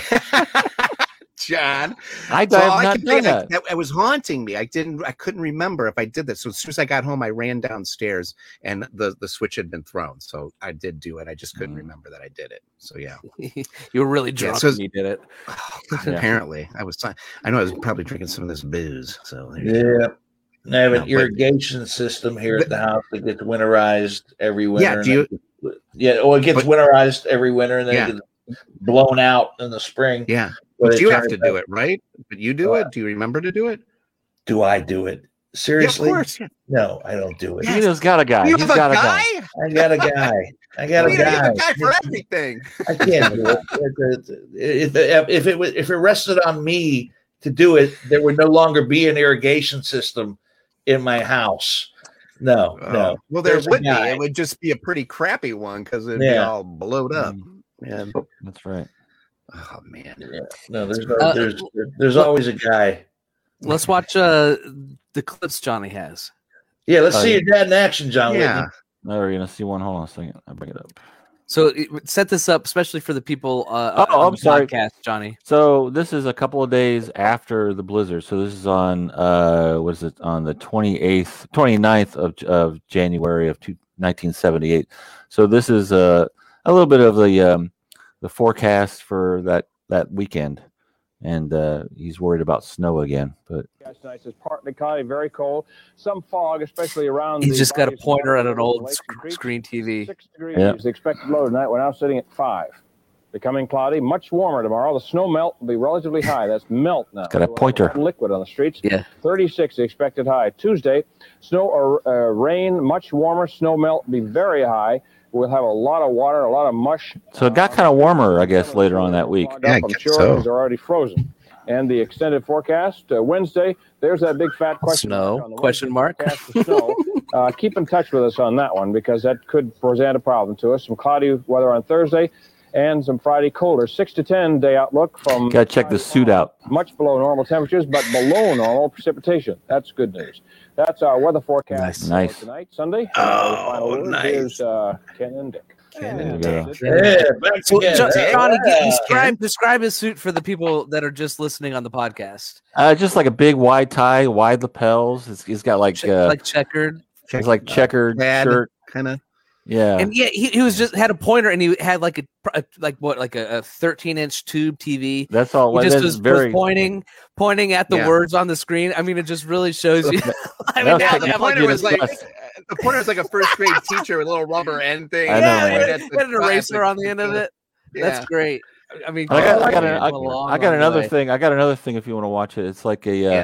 John. I, So I all have I not could done think, I, that. that- it was haunting me. I didn't I couldn't remember if I did this. So as soon as I got home, I ran downstairs and the, the switch had been thrown. So I did do it. I just couldn't Mm. remember that I did it. So yeah. You were really drunk so- when you did it. Oh, God, Yeah. apparently I was I know I was probably drinking some of this booze. So there you go. Yeah. I have an No, but- irrigation system here at the house that gets winterized every winter. Yeah, and do you- then it- yeah, well, it gets But- winterized every winter and then Yeah. it gets blown out in the spring. Yeah. But But it you have turns to do out- it, right? But you do Uh, it? Do you remember to do it? Do I do it? Yeah, of Seriously? course. Yeah. No, I don't do it. Yeah. Tino's got a guy. You He's have a got guy? a guy. I got a guy. I got a Peter, you have guy. a guy for everything. I can't do it. If, if, if, if it was, if it rested on me to do it, there would no longer be an irrigation system in my house. No, no. Oh, well, there There's a would be. guy. It would just be a pretty crappy one because it'd be Yeah. all blowed up. Mm. Yeah. That's right. Oh man. Yeah. No, there's no, Uh, there's there's always a guy. Let's watch uh, the clips Johnny has. Yeah, let's Oh, see yeah. your dad in action, John. Yeah. Whitney. No, we're gonna see one. Hold on a second. I'll bring it up. So it- set this up, especially for the people uh, Oh, on I'm the sorry. podcast, Johnny. So this is a couple of days after the blizzard. So this is on uh what is it on the twenty-eighth, twenty-ninth of of January of two, nineteen seventy-eight. So this is uh, a little bit of the um the forecast for that that weekend. And uh, he's worried about snow again, but Last night is partly cloudy, very cold. Some fog, especially around. He's the just got a bodies of pointer water at an over the old lakes sc- and creeks. screen T V. Six degrees Yeah. is the expected low tonight. We're now sitting at five. Becoming cloudy, much warmer tomorrow. The snow melt will be relatively high. That's melt now. got a pointer. Liquid on the streets. Yeah. thirty-six the expected high. Tuesday, snow or uh, rain, much warmer. Snow melt will be very high. We'll have a lot of water, a lot of mush. so it got kind of warmer, I guess, later on that week. Yeah, I I'm guess sure so. they're already frozen. And the extended forecast uh, Wednesday. There's that big fat question Snow? mark on the Question Wednesday mark? forecast for snow. Uh, keep in touch with us on that one because that could present a problem to us. Some cloudy weather on Thursday and some Friday colder. Six to ten day outlook from Got to check the suit out. much below normal temperatures, but below normal precipitation. That's good news. That's our weather forecast Nice. for Nice. tonight, Sunday. Oh, Uh, the final word. nice. Here's uh, Ken and Dick. Ken and That's Dick. it. Yeah, back So, again. Jo- Yeah. Johnny, Yeah. describe describe his suit for the people that are just listening on the podcast. Uh, just like a big wide tie, wide lapels. It's, he's got like Che- uh, like checkered. it's like checkered Plaid. shirt. Kind of. Yeah, And yeah, he, he was just had a pointer and he had like a, a like what like a, a thirteen inch tube T V. that's all. He just that's was, very. was pointing pointing at the Yeah. words on the screen. I mean, it just really shows you. I That mean, was now technology they have like pointer was like discussed. the pointer was like a first grade teacher with a little rubber end thing. I know, yeah, man. with, Right at the with an eraser classic. on the end of it. That's Yeah. great. I mean, I got, I got, came an- I, a long, I got long another way. thing. I got another thing. If you want to watch it, it's like a uh, Yeah.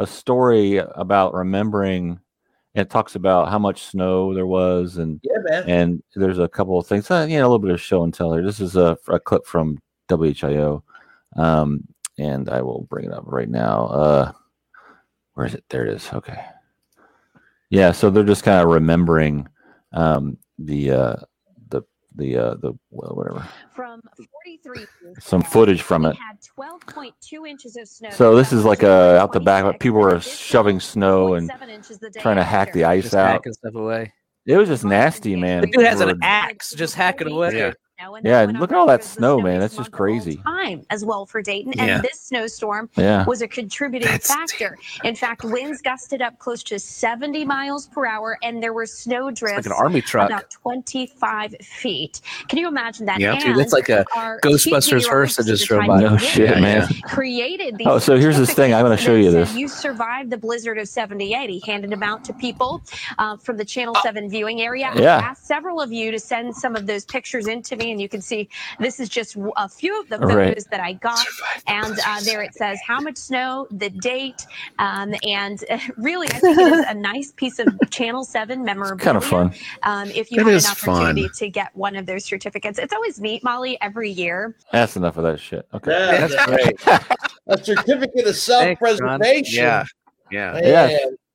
a story about remembering. It talks about how much snow there was, and Yeah, man. and there's a couple of things. Uh, you know, a little bit of show and tell here. This is a, a clip from W H I O, um, and I will bring it up right now. Uh, where is it? There it is. Okay. Yeah, so they're just kind of remembering um, the uh, the the uh, the well, whatever. From forty-three Some footage from it. had twelve point two inches of snow. So this is like a out the back. People were shoving snow and trying to hack the ice Just out. hacking stuff away. It was just nasty, man. The dude has for- an axe just hacking away. Yeah. Yeah, and look at all that snow, man. That's just crazy. Time as well for Dayton, Yeah. and this snowstorm Yeah. was a contributing That's factor. In fact, winds gusted up close to seventy miles per hour, and there were snow It's drifts like an army truck. about twenty-five feet. Can you imagine that? Yeah. And Dude, that's like a our Ghostbusters chief hearse that just drove meteorologist by. at No the shit, time man. created these Oh, so here's this thing. I'm gonna show you certificates this. that said You survived the blizzard of seventy-eight. He handed them out to people uh, from the Channel seven viewing area. Yeah. I asked several of you to send some of those pictures in to me, and you can see this is just a few of the photos Right. that I got. And uh, there it says how much snow, the date, um, and uh, really, I think it is a nice piece of Channel seven memorabilia. Kind of fun. Um, if you It have is an opportunity fun. to get one of those certificates, it's always neat, Molly, every year. That's enough of that shit. Okay. Yeah, That's great. a certificate of self-preservation. Yeah. Yeah. Man. Yeah.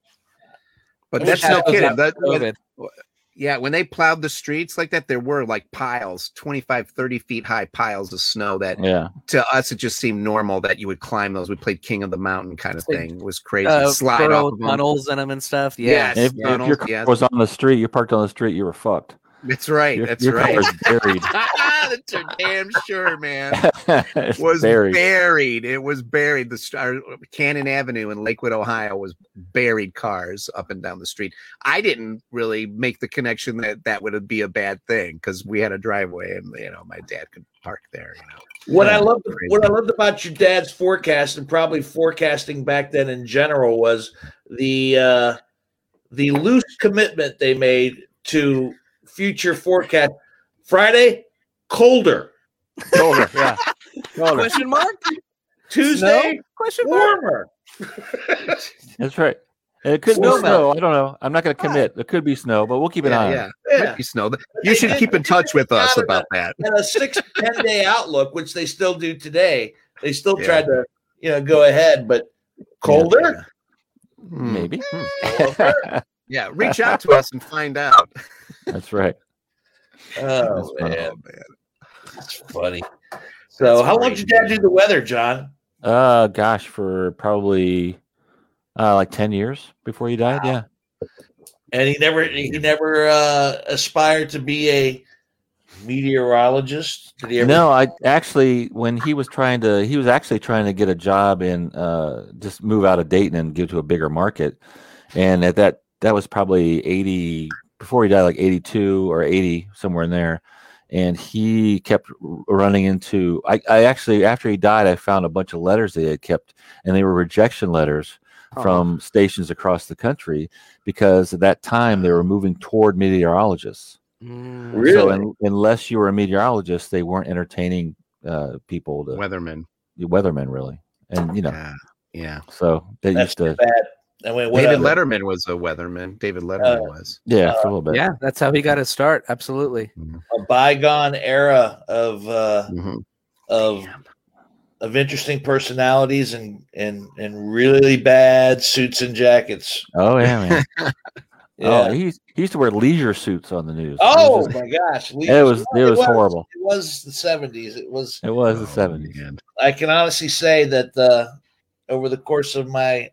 But I that's wish no I was kidding. out That, for COVID. yeah, when they plowed the streets like that, there were like piles, twenty-five, thirty feet high piles of snow that Yeah. to us it just seemed normal that you would climb those. We played King of the Mountain kind of It's like, thing. It was crazy. Uh, Slide burrow off of them. tunnels in them and stuff. Yeah. Yes. If, if tunnels, your car yes. was on the street, you parked on the street, you were fucked. That's right. Your, That's your right. car was buried. That's for damn sure, man. It's Was buried. buried. It was buried. The st- our- Cannon Avenue in Lakewood, Ohio, was buried cars up and down the street. I didn't really make the connection that that would be a bad thing because we had a driveway, and you know my dad could park there. You know, What I loved, Crazy. what I loved about your dad's forecast, and probably forecasting back then in general, was the uh, the loose commitment they made to future forecast. Friday, colder. Colder, yeah. Colder. Question mark? Tuesday, Snow? Question mark? warmer. That's right. And it could be Snow snow. I don't know. I'm not going to commit. It could be snow, but we'll keep an yeah, eye on yeah. it. Yeah. Might be snow. You should keep in touch with us about that. And a six to ten day outlook, which they still do today. They still Yeah. tried to, you know, go ahead, but colder. Hmm. Maybe. Yeah, reach out to us and find out. That's right. Oh That's man, Oh, man. that's funny. So, how long great, did your dad man. do the weather, John? Uh, gosh, for probably uh, like ten years before he died. Yeah. And he never, he never uh, aspired to be a meteorologist. Did he ever? No, I actually, when he was trying to, he was actually trying to get a job in, uh, just move out of Dayton and go to a bigger market. And at that, that was probably eighty, before he died, like eighty-two or eighty, somewhere in there. And he kept r- running into, I, I actually, after he died, I found a bunch of letters they had kept, and they were rejection letters Oh. from stations across the country because at that time they were moving toward meteorologists. Mm. Really? So un- unless you were a meteorologist, they weren't entertaining uh, people, to, Weatherman. weathermen, really. And, you know, Yeah. Yeah. so they That's used to, too bad. I mean, what David other- Letterman was a weatherman. David Letterman Uh, was. yeah, for a little bit. Yeah, that's how he got his start. Absolutely. a bygone era of uh, Mhm. of of interesting personalities and and and really bad suits and jackets. Oh, yeah, man. Yeah. Oh, he, he used to wear leisure suits on the news. Oh, It was, just- my gosh! We- it was, it was horrible. It was the seventies. It was. It was the Oh, seventies. man. I can honestly say that uh, over the course of my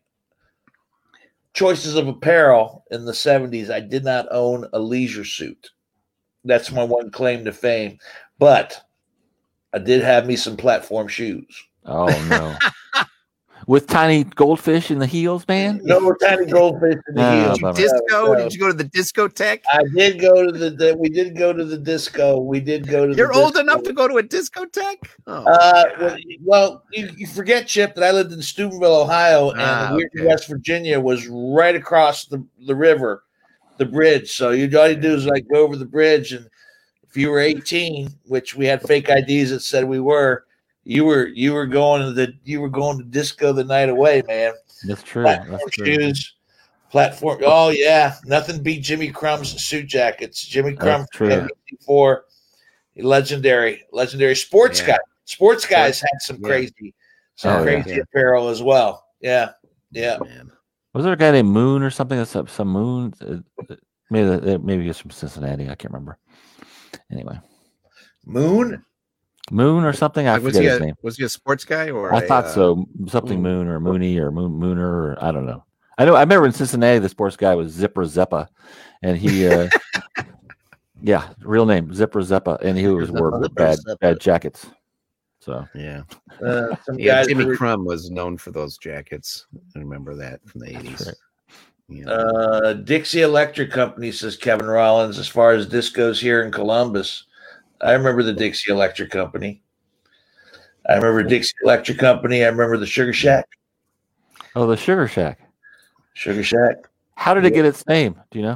choices of apparel in the seventies, I did not own a leisure suit. That's my one claim to fame. But I did have me some platform shoes. Oh, no. With tiny goldfish in the heels, man? No tiny goldfish in the No, heels. Did you bummer. disco? No, no. Did you go to the discotheque? I did go to the, the. We did go to the disco. We did go to. You're the old disco. enough to go to a discotheque? Oh, Uh, well, well, you, you forget, Chip, that I lived in Steubenville, Ohio, and Ah, Weirton, okay. West Virginia was right across the, the river, the bridge. So you all you do is like go over the bridge, and if you were eighteen, which we had fake I Ds that said we were, you were you were going to the you were going to disco the night away, man. That's true. Platform That's true. shoes. Platform. Oh yeah, nothing beat Jimmy Crumb's suit jackets. Jimmy Crumb That's true. for legendary, legendary sports Yeah. guy. Sports guys had some Yeah. crazy, some Oh, yeah. crazy apparel as well. Yeah, yeah. Man. Was there a guy named Moon or something? That's some, some Moon. Uh, maybe maybe he's from Cincinnati. I can't remember. Anyway, Moon. Moon or something. I Like, was forget he his a name. was he a sports guy or I a, thought uh, so. Something Moon or Mooney or Moon Mooner or I don't know. I know. I remember in Cincinnati, the sports guy was Zipper Zeppa, and he, uh, yeah, real name Zipper Zeppa, and he was wore Zipper bad Zeppa. bad jackets. So Yeah, Uh, some yeah. guys Jimmy were- Crumb was known for those jackets. I remember that from the eighties. right. Yeah. Uh, Dixie Electric Company, says Kevin Rollins, as far as discos here in Columbus. I remember the Dixie Electric Company. I remember Dixie Electric Company. I remember the Sugar Shack. oh, the Sugar Shack. Sugar Shack. How did it get its name? Do you know?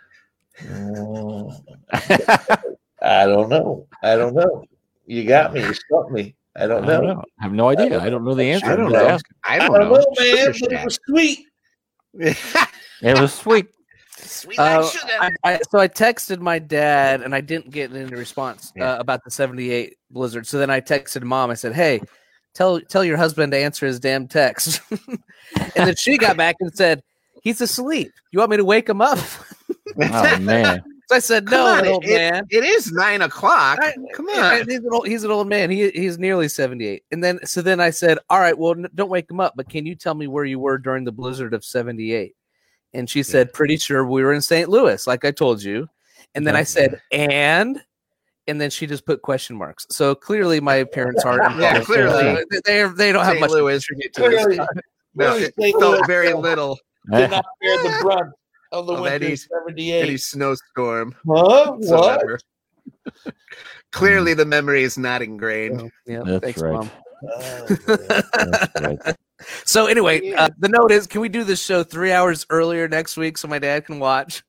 Mm, I don't know. I don't know. You got me. You stumped me. I I don't don't know. know. I have no idea. I don't know the answer. I don't I'm just know. asking. I I don't, don't know, Sugar man, but it Shack. was sweet. It was sweet. Uh, I, I, so I texted my dad, and I didn't get any response uh, Yeah. about the seventy-eight Blizzard. So then I texted mom. I said, "Hey, tell tell your husband to answer his damn text." And then she got back and said, "He's asleep. You want me to wake him up?" Oh man. So I said, Come "No, on, old it- man. It is nine o'clock. I- Come Yeah, on. he's an old, he's an old man. He he's nearly seventy-eight." And then so then I said, "All right, well, n- don't wake him up, but can you tell me where you were during the blizzard of seventy-eight?" And she said, "Pretty sure we were in Saint Louis, like I told you." And then I said, "And?" And then she just put question marks. So clearly, my parents aren't. Yeah, involved. clearly. Uh, they they don't have Saint much Louis. to contribute to this. Clearly, No, clearly it Saint felt Louis very little. did not bear the brunt of the Of winter any- of seventy-eight. Any snowstorm. Huh? What? whatsoever. Clearly, the memory is not ingrained. Yeah, That's thanks, right. Mom. Oh, That's right. So anyway, uh, the note is: can we do this show three hours earlier next week so my dad can watch?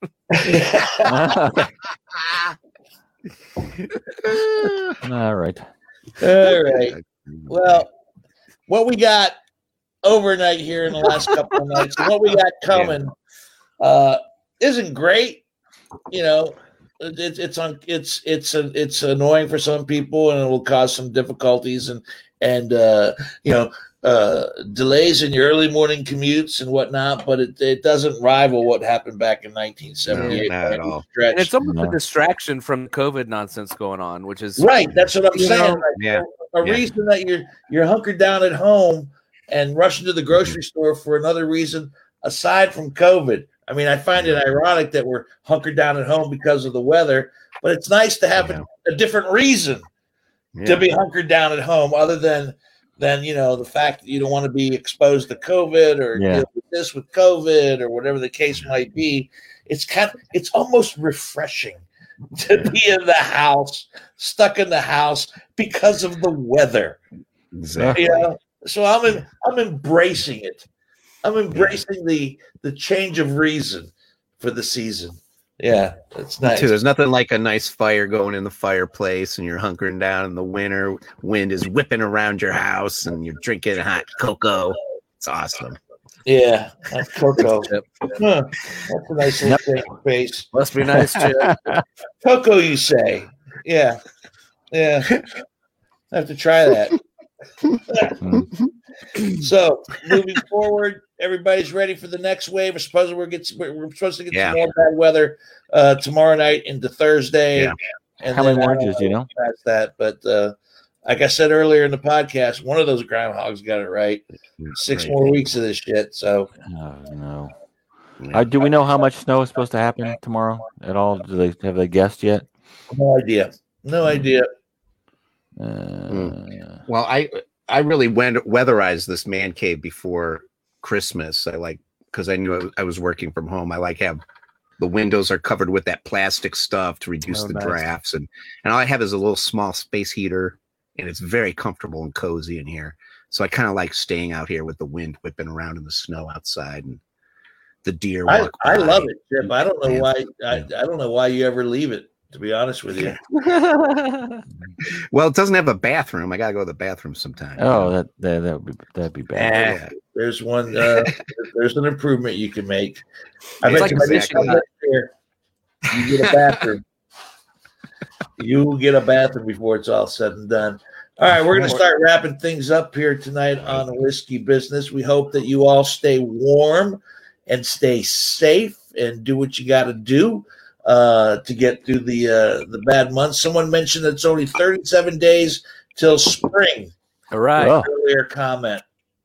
All right. All right. Well, what we got overnight here in the last couple of nights, and what we got coming, uh, isn't great. You know, it's it's on it's it's a, it's annoying for some people, and it will cause some difficulties and and uh, you know uh, delays in your early morning commutes and whatnot. But it, it doesn't rival what happened back in nineteen seventy-eight. No, not at all. And it's almost No. a distraction from COVID nonsense going on, which is Right, that's what I'm You saying. know, Like, Yeah. a Yeah. reason that you're you're hunkered down at home and rushing to the grocery store for another reason aside from COVID. I mean, I find it ironic that we're hunkered down at home because of the weather, but it's nice to have Yeah. a, a different reason Yeah. to be hunkered down at home, other than than you know the fact that you don't want to be exposed to COVID or Yeah. deal with this with COVID or whatever the case might be. It's kind of it's almost refreshing to be in the house, stuck in the house because of the weather. Exactly. You know? So I'm in, I'm embracing it. I'm embracing the the change of reason for the season. Yeah, it's Me nice. too. There's nothing like a nice fire going in the fireplace and you're hunkering down in the winter. Wind is whipping around your house and you're drinking hot cocoa. It's awesome. Yeah, that's cocoa. Yep. Huh, that's a nice little change of pace. Must be nice, Chip. Cocoa, you say? Yeah, yeah. I have to try that. So moving forward, everybody's ready for the next wave. We're supposed to we're, get, we're supposed to get Yeah. some more bad weather uh, tomorrow night into Thursday. Yeah. And How many then, more I don't inches do you know? past that, but uh, like I said earlier in the podcast, one of those groundhogs got it right. Six Right. more weeks of this shit. So Oh no. Uh, do we know how much snow is supposed to happen tomorrow at all? Do they have they guessed yet? no idea. No idea. Uh, Well, I I really went weatherized this man cave before Christmas. I like because I knew I was, I was working from home. I like have the windows are covered with that plastic stuff to reduce Oh, the nice. drafts, and and all I have is a little small space heater, and it's very comfortable and cozy in here. So I kind of like staying out here with the wind whipping around in the snow outside and the deer. I, walk I by. love it, Chip. I don't know Yeah. why. I, I don't know why you ever leave it. to be honest with you. Well, it doesn't have a bathroom. I gotta go to the bathroom sometime. Oh, that that that would be that'd be bad. Yeah. There's one. Uh, there's an improvement you can make. I It's bet like you a by fishing this time here, you get a bathroom. You will get a bathroom before it's all said and done. All right, we're going to start wrapping things up here tonight on the Whiskey Business. We hope that you all stay warm and stay safe and do what you got to do uh, to get through the uh, the bad months. Someone mentioned it's only thirty-seven days till spring. All right. Oh. Earlier comment.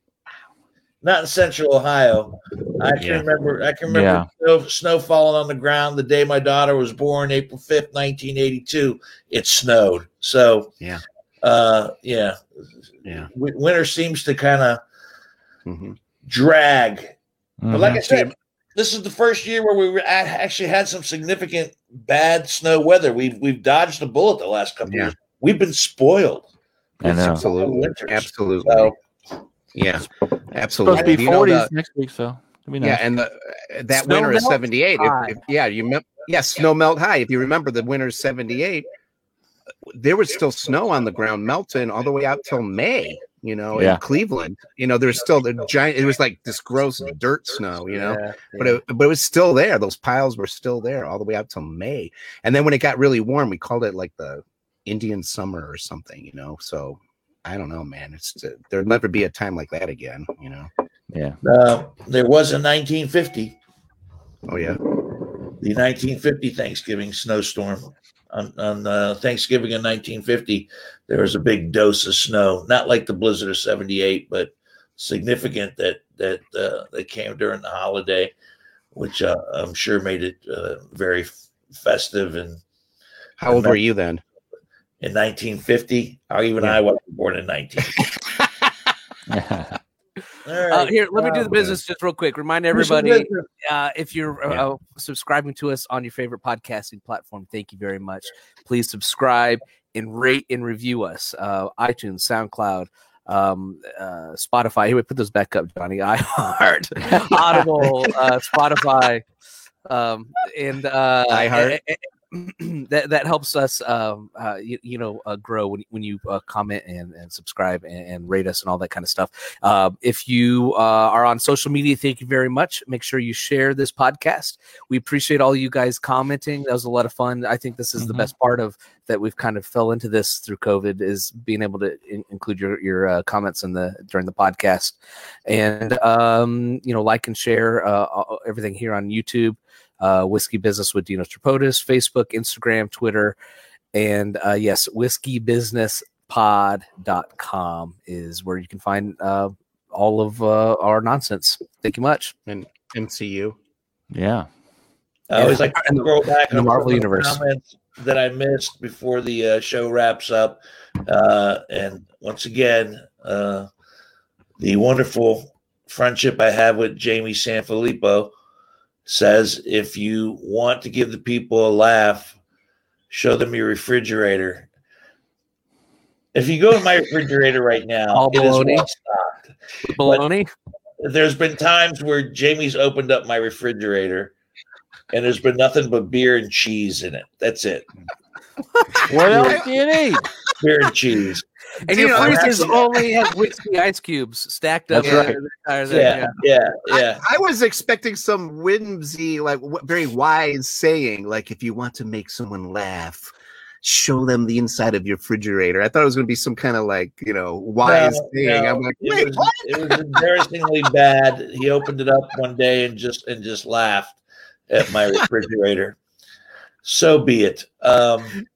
Not in Central Ohio. I can Yeah. remember. I can remember Yeah. snow, snow falling on the ground the day my daughter was born, April fifth, nineteen eighty-two. It snowed. So Yeah. uh, yeah, Yeah. W- winter seems to kind of Mm-hmm. drag. But like I Mhm. said, this is the first year where we were at, actually had some significant bad snow weather. We've we've dodged a bullet the last couple Yeah. years. We've been spoiled. I know. Absolutely. Winters. Absolutely. So Yeah. Supposed Absolutely. to be You know, forties the- next week, so it'll be nice. Yeah, and the that Snow winter is melt seventy-eight. high. If, if, yeah, you mem- yeah, snow melt high. If you remember the winter is seventy-eight, there was still snow on the ground melting all the way out till May, you know, Yeah. in Cleveland. You know, there's still the giant it was like this gross dirt snow, you know. Yeah, But it, but it was still there. Those piles were still there all the way out till May. And then when it got really warm, we called it like the Indian summer or something, you know. So I don't know, man. It's uh, there'll never be a time like that again, you know. Yeah. uh, there was a nineteen fifty. Oh yeah. The nineteen fifty Thanksgiving snowstorm. On, on uh, Thanksgiving in nineteen fifty, there was a big dose of snow, not like the blizzard of seventy-eight, but significant that that uh, that came during the holiday, which uh, I'm sure made it uh, very f- festive. And How old were you then? in nineteen fifty, or even Yeah. I wasn't born in nineteen. All Uh, right. here, let me do the Uh, business just real quick. Remind do some everybody business. uh, if you're uh, Yeah. uh, subscribing to us on your favorite podcasting platform, thank you very much. Please subscribe and rate and review us. Uh, iTunes, SoundCloud, um, uh, Spotify. Here, we put those back up, Johnny. iHeart, Audible, uh, Spotify, um, and uh, iHeart. and- and that that helps us, um, uh, you, you know, uh, grow when when you uh, comment and, and subscribe and, and rate us and all that kind of stuff. Uh, if you uh, are on social media, thank you very much. Make sure you share this podcast. We appreciate all you guys commenting. That was a lot of fun. I think this is the Mhm. best part of that. We've kind of fell into this through COVID is being able to in- include your your uh, comments in the during the podcast, and um, you know, like and share uh, all- everything here on YouTube. Uh, Whiskey Business with Dino Tripodis, Facebook, Instagram, Twitter, and uh, yes, whiskey business pod dot com is where you can find uh, all of uh, our nonsense. Thank you much. And M C U. Yeah. I always like to And the- scroll back and the on Marvel some of the Universe. comments that I missed before the uh, show wraps up. Uh, and once again, uh, the wonderful friendship I have with Jamie Sanfilippo says, if you want to give the people a laugh, show them your refrigerator. If you go to my refrigerator right now, All it is baloney. well stocked. Baloney. There's been times where Jamie's opened up my refrigerator and there's been nothing but beer and cheese in it. That's it. What else do you need? Beer and cheese. And your Dino, I'm freezers actually- only have whiskey ice cubes stacked up. That's right. the entire thing, Yeah, yeah, yeah. I, I was expecting some whimsy, like w- very wise saying, like if you want to make someone laugh, show them the inside of your refrigerator. I thought it was going to be some kind of like you know wise No, thing. no, I'm like, it wait, was, what? it was embarrassingly bad. He opened it up one day and just and just laughed at my refrigerator. So be it. Um,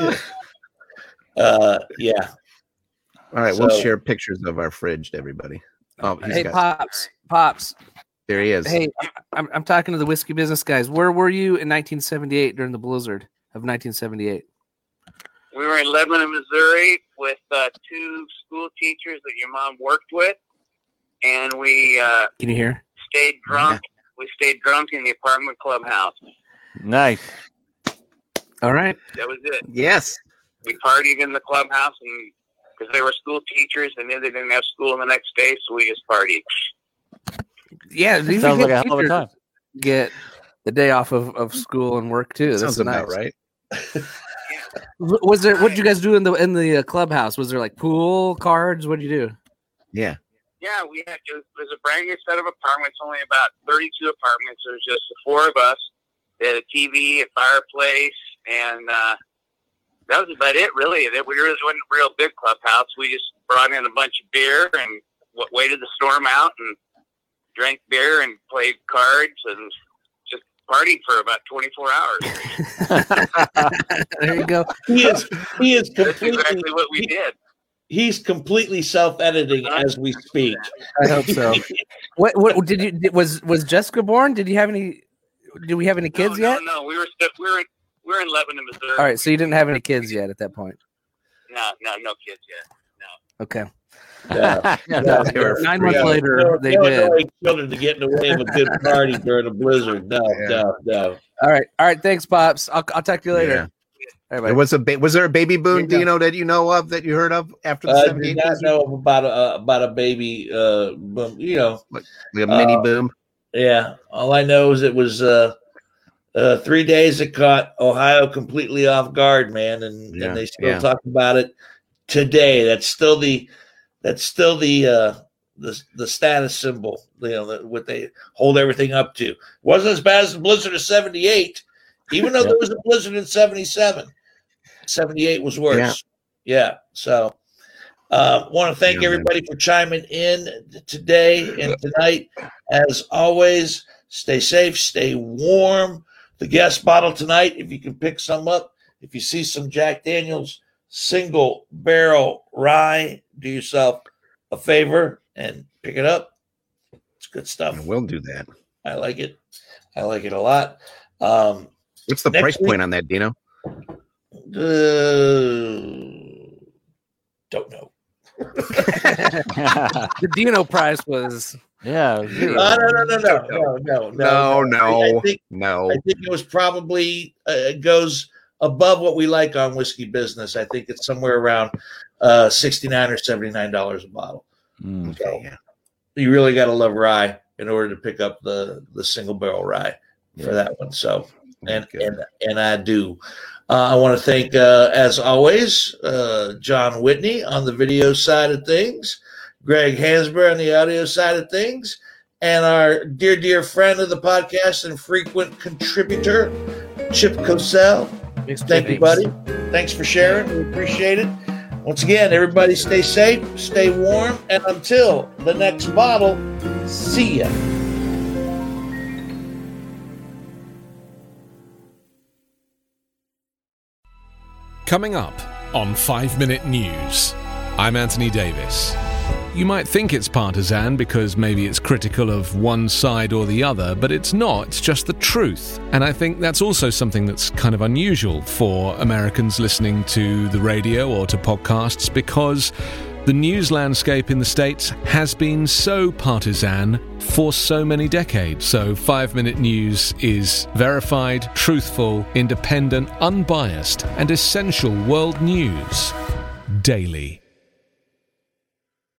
uh, yeah. All right, we'll So- share pictures of our fridge to everybody. Oh, he's Hey, got- pops, pops. there he is. Hey, I'm I'm talking to the whiskey business guys. Where were you in nineteen seventy-eight during the blizzard of nineteen seventy-eight? We were in Lebanon, Missouri, with uh, two school teachers that your mom worked with, and we uh, Can you hear? stayed drunk. We stayed drunk in the apartment clubhouse. Nice. All right. That was it. Yes. We partied in the clubhouse, and because they were school teachers, and then they didn't have school the next day, so we just partied. Yeah, these Sounds are like a hell of a teachers time. get the day off of, of school and work too. This Sounds is about nice. right. Was there? What did you guys do in the in the uh, clubhouse? Was there like pool cards? What did you do? Yeah. Yeah, we had it was a brand new set of apartments, only about thirty-two apartments. There was just the four of us. They had a T V, a fireplace, and uh, that was about it, really. It really wasn't a real big clubhouse. We just brought in a bunch of beer and w- waited the storm out and drank beer and played cards and just partied for about twenty-four hours. There you go. He is he is That's completely exactly what we did. he's completely self-editing as we speak. I hope so. What what did you did, was was Jessica born? Did you have any? Do we have any kids no, yet? No, no, we were still, we were in, we were in Lebanon, Missouri. All right, so you didn't have any kids yet at that point. No, no, no kids yet. No. Okay. Yeah. Yeah. They were Nine free. months Yeah. later, No- they no did. annoying children to get in the way of a good party during a blizzard. No, Yeah. no, no. All right, all right. Thanks, pops. I'll I'll talk to you later. Yeah. All right, There bye. was a ba- was there a baby boom, Here you go. Dino, that you know of that you heard of after the I did seventy-eight? not blizzard? know about a uh, about a baby. Uh, boom, you know, Like a mini Uh, boom. yeah. All I know is it was uh, uh, three days that caught Ohio completely off guard, man, and, Yeah, and they still yeah. talk about it today. That's still the that's still the uh, the the status symbol. You know, that what they hold everything up to. It wasn't as bad as the blizzard of seventy-eight, even though there was a blizzard in seventy-seven. seventy-eight was worse. Yeah. So uh want to thank Yeah, man. everybody for chiming in today and tonight. As always, stay safe, stay warm. The guest bottle tonight, if you can pick some up, if you see some Jack Daniels single barrel rye, do yourself a favor and pick it up. It's good stuff. We'll do that. I like it. I like it a lot. Um What's the Next price week- point on that, Dino? uh, don't know. The Dino prize was Yeah. zero. Uh, no, no, no, no, no, no, No, no, I, I think no. I think it was probably uh, it goes above what we like on Whiskey Business. I think it's somewhere around uh, sixty-nine or seventy-nine dollars a bottle. Mm. So Yeah. you really got to love rye in order to pick up the the single barrel rye for Yeah. that one. So and Good. and and I do. Uh, I want to thank, uh, as always, uh, John Whitney on the video side of things, Greg Hansberry on the audio side of things, and our dear, dear friend of the podcast and frequent contributor, Chip Cosell. Thank you, buddy. Thanks for sharing. We appreciate it. Once again, everybody stay safe, stay warm, and until the next bottle, see ya. Coming up on five minute News, I'm Anthony Davis. You might think it's partisan because maybe it's critical of one side or the other, but it's not, it's just the truth. And I think that's also something that's kind of unusual for Americans listening to the radio or to podcasts, because the news landscape in the States has been so partisan for so many decades. So five minute News is verified, truthful, independent, unbiased, and essential world news daily.